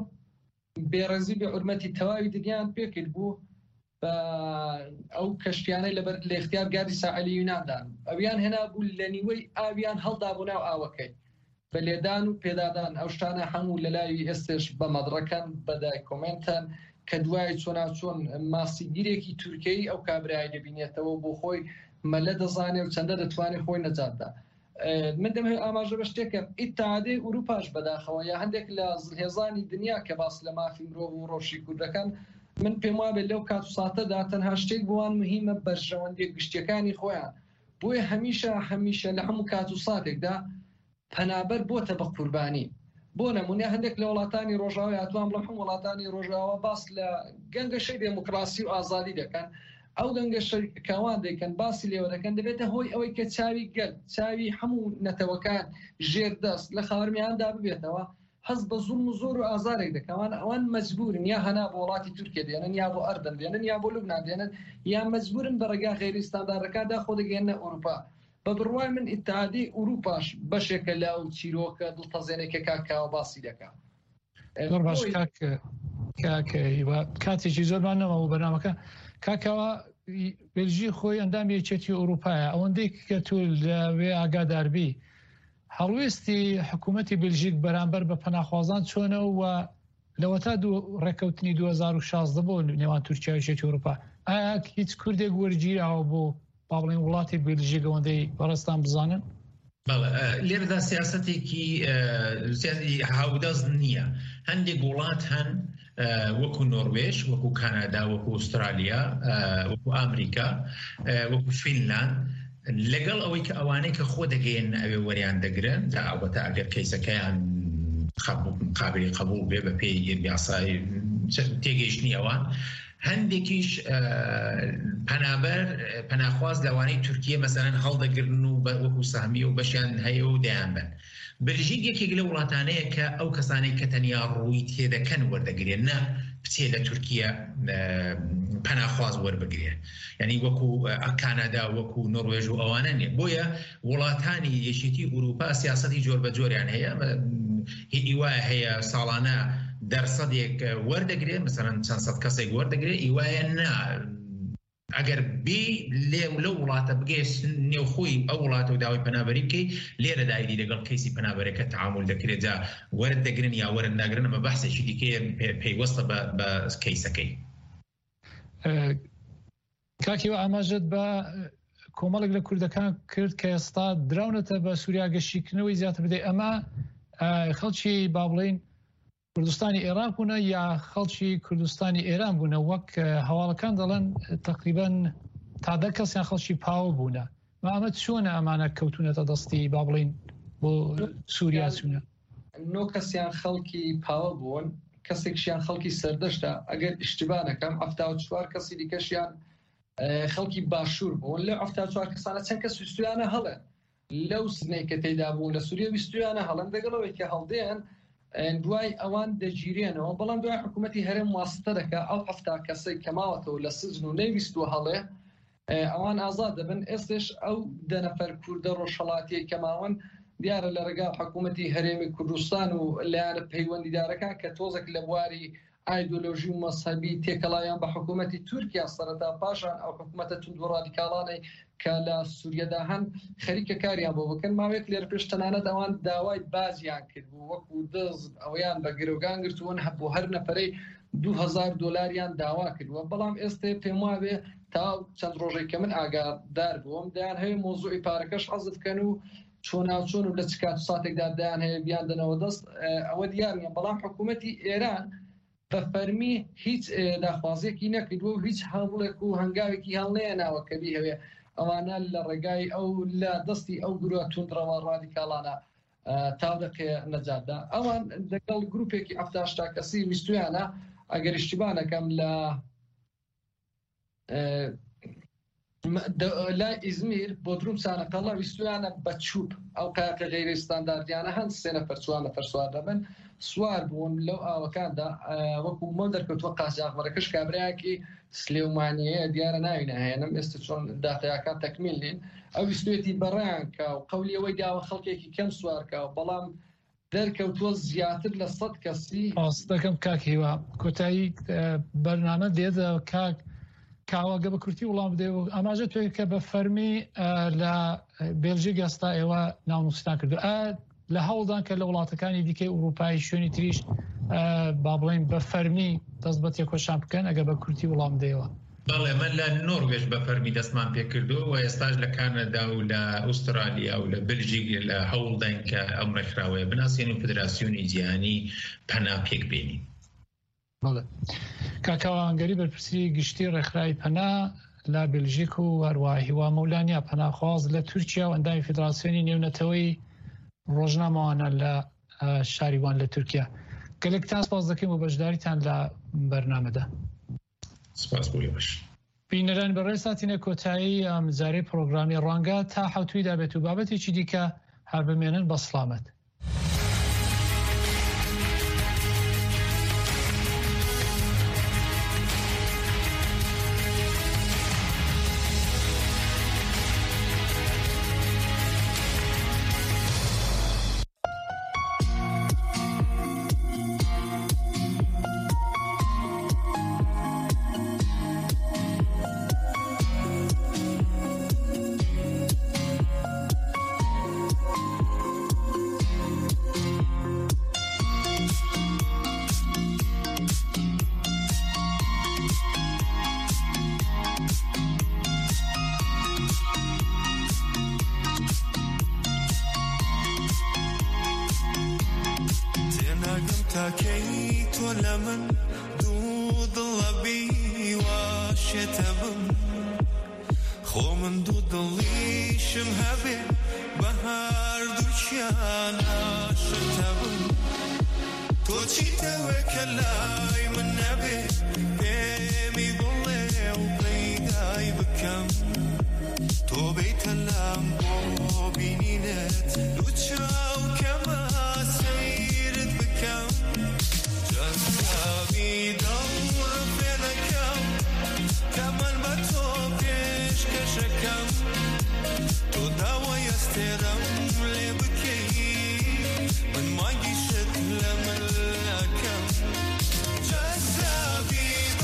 بێڕێزی بێ حورمەتی تەواوی دنیایان پێکرد بوو بە ئەو کەشتیانەی لەبەر لە اختیار گاردی ساحلی یوناندان ئەویان هێنا بوو لە نیوەی ئاویان هەڵدا بوو ناو ئاوەکەی بە لێدان و پێدادان ئەو شتانە هەموو لە لای ئێستش بە مەدڕەکەن بەدای کۆمنتەن کە دوای چۆناچۆن ماسیگیرێکی تورکیایی ئەو کابرای دەبینێتەوە بۆ خۆی مەلە دەزانێ و چەندە دەتوانێت خۆی نەجاتدا. من دەمێ ئاماژە بە شتێکە ئیتحادیە ئوروپاش بەداخەوە یا هەندێک لە هێزانی دنیا کە باس لە مافی مرۆڤ و ڕۆژی کوردەکان من پێم وابێ لەو کات و ساتەدا تەنها شتێک بوان مهمە بەرژەوەندێک گشتیەکانی خۆیان بۆیە هەمیشە هەمیشە لە هەموو کات و ساتێکدا پەنابەر بۆتە بە قوربانی. بۆ نمونە هەندێک لە وڵاتانی ڕۆژاوی هاتووان بڵم هەموو وڵاتانی ڕۆژاوە باس لە گەنگەشەی دموکراسی و ئازادی دەکەن ئەو گەنگەشەکەوان دەکەن باسی لێوە دەکەن دەبێتە هۆی ئەوەی کە چاوی گەل چاوی هەموو نەتەوەکان ژێردەست لە خاورمیاندا ببێتەوە حەز بە زوڵم و زۆر و ئازارێک دەکەوان ئەوان مەجبورن یا هەنا بۆ وڵاتی تورکیا دێنن یا بۆ ئەردن دێنن یا بۆ لوبنان دێنن یا مەجبورن بە ڕێگا غێری ستانداردەکاندا خۆ دەگەێنە ئەوروپا. بە بڕوای من ئیتحادی ئوروپاش بەشێکە لەو چیرۆکە دڵتەزێنێکە کاکاوە باسی دەکات. زۆر باش کاتێکی زۆرمان نەمەوە بەنامەکە کاکەوە بێلژی خۆی ئەندام یەکێتی ئەوروپایە ئەوەندەی کە تو لەوێ ئاگاداربی هەڵوێستی حکوومەتی بلژیک بەرامبەر بە پەناخوازان چۆنەوە و لەوە تا دوو ڕێکەوتنی دوو هەزار و شازدە بۆ نێوان تورکیا و یەکێتی ئەوروپا ئایا هیچ کوردێک وەرگیراوە بۆ باڵین وڵاتی بێلژیک ئەوەندەی بەڕێستان بزانن؟ لێرەدا سیاسەتێکی هاودەست نییە. هەندێک وڵات هەن وەکو نۆروێژ وەکو کانادا وەکو ئوسترالیا وەکو ئامریکا وەکو فینلاند لەگەڵ ئەوەی کە ئەوانەی کە خۆ دەگەێن ئەوێ وەریان دەگرن دا ئەوەتە ئەگەر کەیسەکەیان قابلی قبول بێ بە پێی یاسای تێگەیشتنی ئەوان هەندێکیش پەنابەر پەناخواز لەوانەی تورکیە مەسەرەن هەڵدەگرن و وەکو سامی و بەشیان هەیە و دەیان بن. بلژیک یەکێک لە وڵاتانەیە کە ئەو کەسانەی کە تەنیا ڕووی تێدەکەن وەردەگرێن نە بچێ لە تورکیە پەناخواز وەربگرێ یعنی وەکو کانادا وەکو نۆروێژ و ئەوانە نیە. بۆیە وڵاتانی یەکێتی ئوروپا سیاسەتی جۆر بە جۆریان هەیە هیوایە هەیە ساڵانە دەرسەدێک وەردەگرێت مەسەرەن چەند سەد کەسێک وەردەگرێت ئیوایە نا ئەگەر بێ لێ لەو وڵاتە بگەێت نێوخۆی ئەو وڵاتە و داوای پەنابەری بکەیت لێرە دایری لەگەڵ کەیسی پەنابەرەکە تعامل دەکرێت جا وەردەگرن یا وەردەگرن ئەمە بەحسێکی دیکەیە پەیوەستە بە کەیسەکەی. کاکیوە ئاماژت بە کۆمەڵێک لە کوردەکان کرد کە ئێستا دراونەتە بە سووریا گەشتکردنەوەی زیاتر بدەیت ئەمە خەڵکی با بڵێن کوردستانی عێراق بوونە یا خەڵکی کوردستانی ئێران بوونە وەک هەواڵەکان دەڵێن تقریباً تا دە کەسیان خەڵکی پاوە بوونە ئەمە چۆنە ئەمانە کەوتونەتە دەستی با بڵێن بۆ سووریا چوونە؟ نۆ کەسیان خەڵکی پاوە بوون کەسێکشیان خەڵکی سەردەشتە ئەگەر ئیشتبانەکەم ئەفتا و چوار کەسی دیکەشیان خەڵکی باشوور بوون لە ئەفتا چوار کەسانە چەند کەس ویستویانە هەڵێن لەو سنەی کە تێدا بوون لە سووریا ویستویانە هەڵەن دەگەڵەوەی کە هەڵدێن دوای ئەوان دەگیرێنەوە بەڵام دوای حکوومەتی هەرێم واستە دەکە ئەو ئەفتا کەسەی کەماوەتەوە لە سزن و نەیویستوە هەڵێ ئەوان ئازاد دەبن ئێستش ئەو دەنەفەر کوردە ڕۆژهەڵاتی کەماوەن دیارە لە ڕێگا حکوومەتی هەرێمی کوردستان و لایەنە پەیوەندیدارەکان کە تۆزێک لە بواری ئایدۆلۆژی و مەسەبی تێکەڵایان بە حکوومەتی تورکیا سەرەتا پاشان ئەو حکوومەتە توند و ڕادیکاڵانەی کە لە سووریەدا هەن خەریکە کاریان بۆ بکەن ماوەیەک لێرە پێش تەنانەت ئەوان داوای بازیان کرد بوو وەکو دەست ئەویان بە گرۆگان گرتوون بۆ هەر نەفەرەی دوو هەزار دۆلاریان داوا کردووە بەڵام ئێستا پێم وابێ تا چەند ڕۆژێک کە من ئاگادار بووم دەیان هەیە مۆزوعی پارەکەش حەزف بکەن و چۆناوچۆن و لە چکات ساتێکدا دایان هەیە بیان دەنەوە دەست ئەوە دیار نیە بەڵام حکوومەتی ئێران بە فەرمی هیچ داخوازیەکی نەکردووە و هیچ هەڵڵێک و هەنگاوێکی هەڵنێناوە کە بی هەوێ ئەوانە لە ڕێگای ئەو لە دەستی ئەو گروە توندڕەوە ڕادیکاڵانە تاودەقێ نەجاتدا ئەوان لەگەڵ گروپێکی ئەفتاشتا کەسی ویستویانە ئەگەر اشتیبانەکەم لە لای ئیزمیر بۆ دروم سانەقەڵە ویستویانە بە چوب ئەو قایقە غەیری ستانداردیانە هەند سێ نەفەر چوار نەفەر سوار دەبن سوار بوون لەو ئاوەکاندا وەکو مۆ دەرکەوتووە قاچاقبەرەکەش کابراایەکی سلێمانیەیە دیارە ناوینە هێنم ئێستا چۆن داخەیەکان تەکمیل نین ئەو ویستوێتی بەڕیان کا و قەولی ئەوەی داوە خەڵکێکی کەم سوارکە و بەڵام دەرکەوتووە زیاتر لە سەد کەسی ئاست دەکەم کاکیوە کۆتایی بەرنامە دێدە کاک کاواگە بە کورتی وڵام بدێ و ئاماژە توێ کە بە فەرمی لە بێلژیک ئێستا ئێوە ناونووسستان کردو لە هەوڵدان کە لە وڵاتەکانی دیکەی ئوروپای شوێنی تریش با بڵێن بە فەرمی دەست بە تێکۆشان بکەن ئەگە بە کورتی وڵام دێەوە بەڵێ من لە نۆروێژ بە فەرمی دەستمان پێکردو و ئێستاش لە کانەدا و لە ئوسترالیا و لە بلژیک لە هەوڵدان کە ئەم ڕێکخراوەیە بناسیێن و فدراسیۆنی جیهانی پەنا پێک بێنین کاکاوانگەری بەرپرسی گشتی ڕێکخراوی پەنا لە بلژیک و هەروە هیوا مەولانیا پەناخواز لە تورکیا و ئەندامی فدراسیۆنی نێونەتەوەی ڕۆژنامەوانە لە شاریوان لە تورکیا گەلێکتان سپاس دەکەین و بەشداریتان لە بەرنامەدا سپاس بۆ باش بینەران بەڕێ ساتینە کۆتایی ئەمجارەی پرۆگرامی ڕەنگە تا حەوتویدا بێت و بابەتێکی دیکە هەر بمێنن بە سڵامەت. تاكي تولا من دود اللبي واشتبم خو من دود اللي شمهبي بهار دوشان اشتبم تو چی توكلاي من نبي بيمي ضلي وبيداي بكم تو بيت اللامبو بينينت لوتشاو كما سيرت بكم جذابي دور فينكم كمان بتوبيش كشكم تو دوا يسترم لبكي من ما يشت لملكم جذابي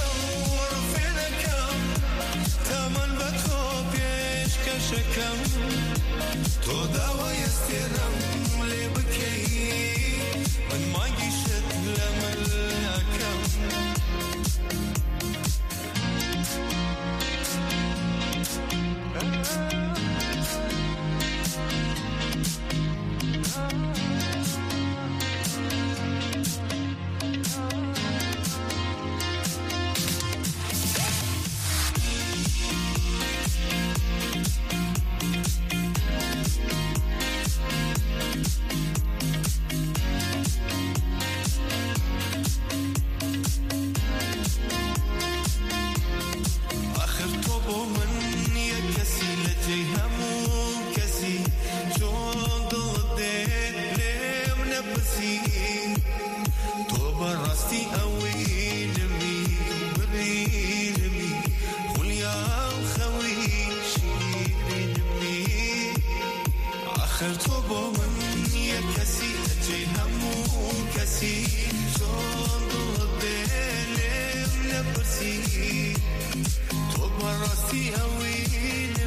دەزی تۆ بەڕاستی ئەوی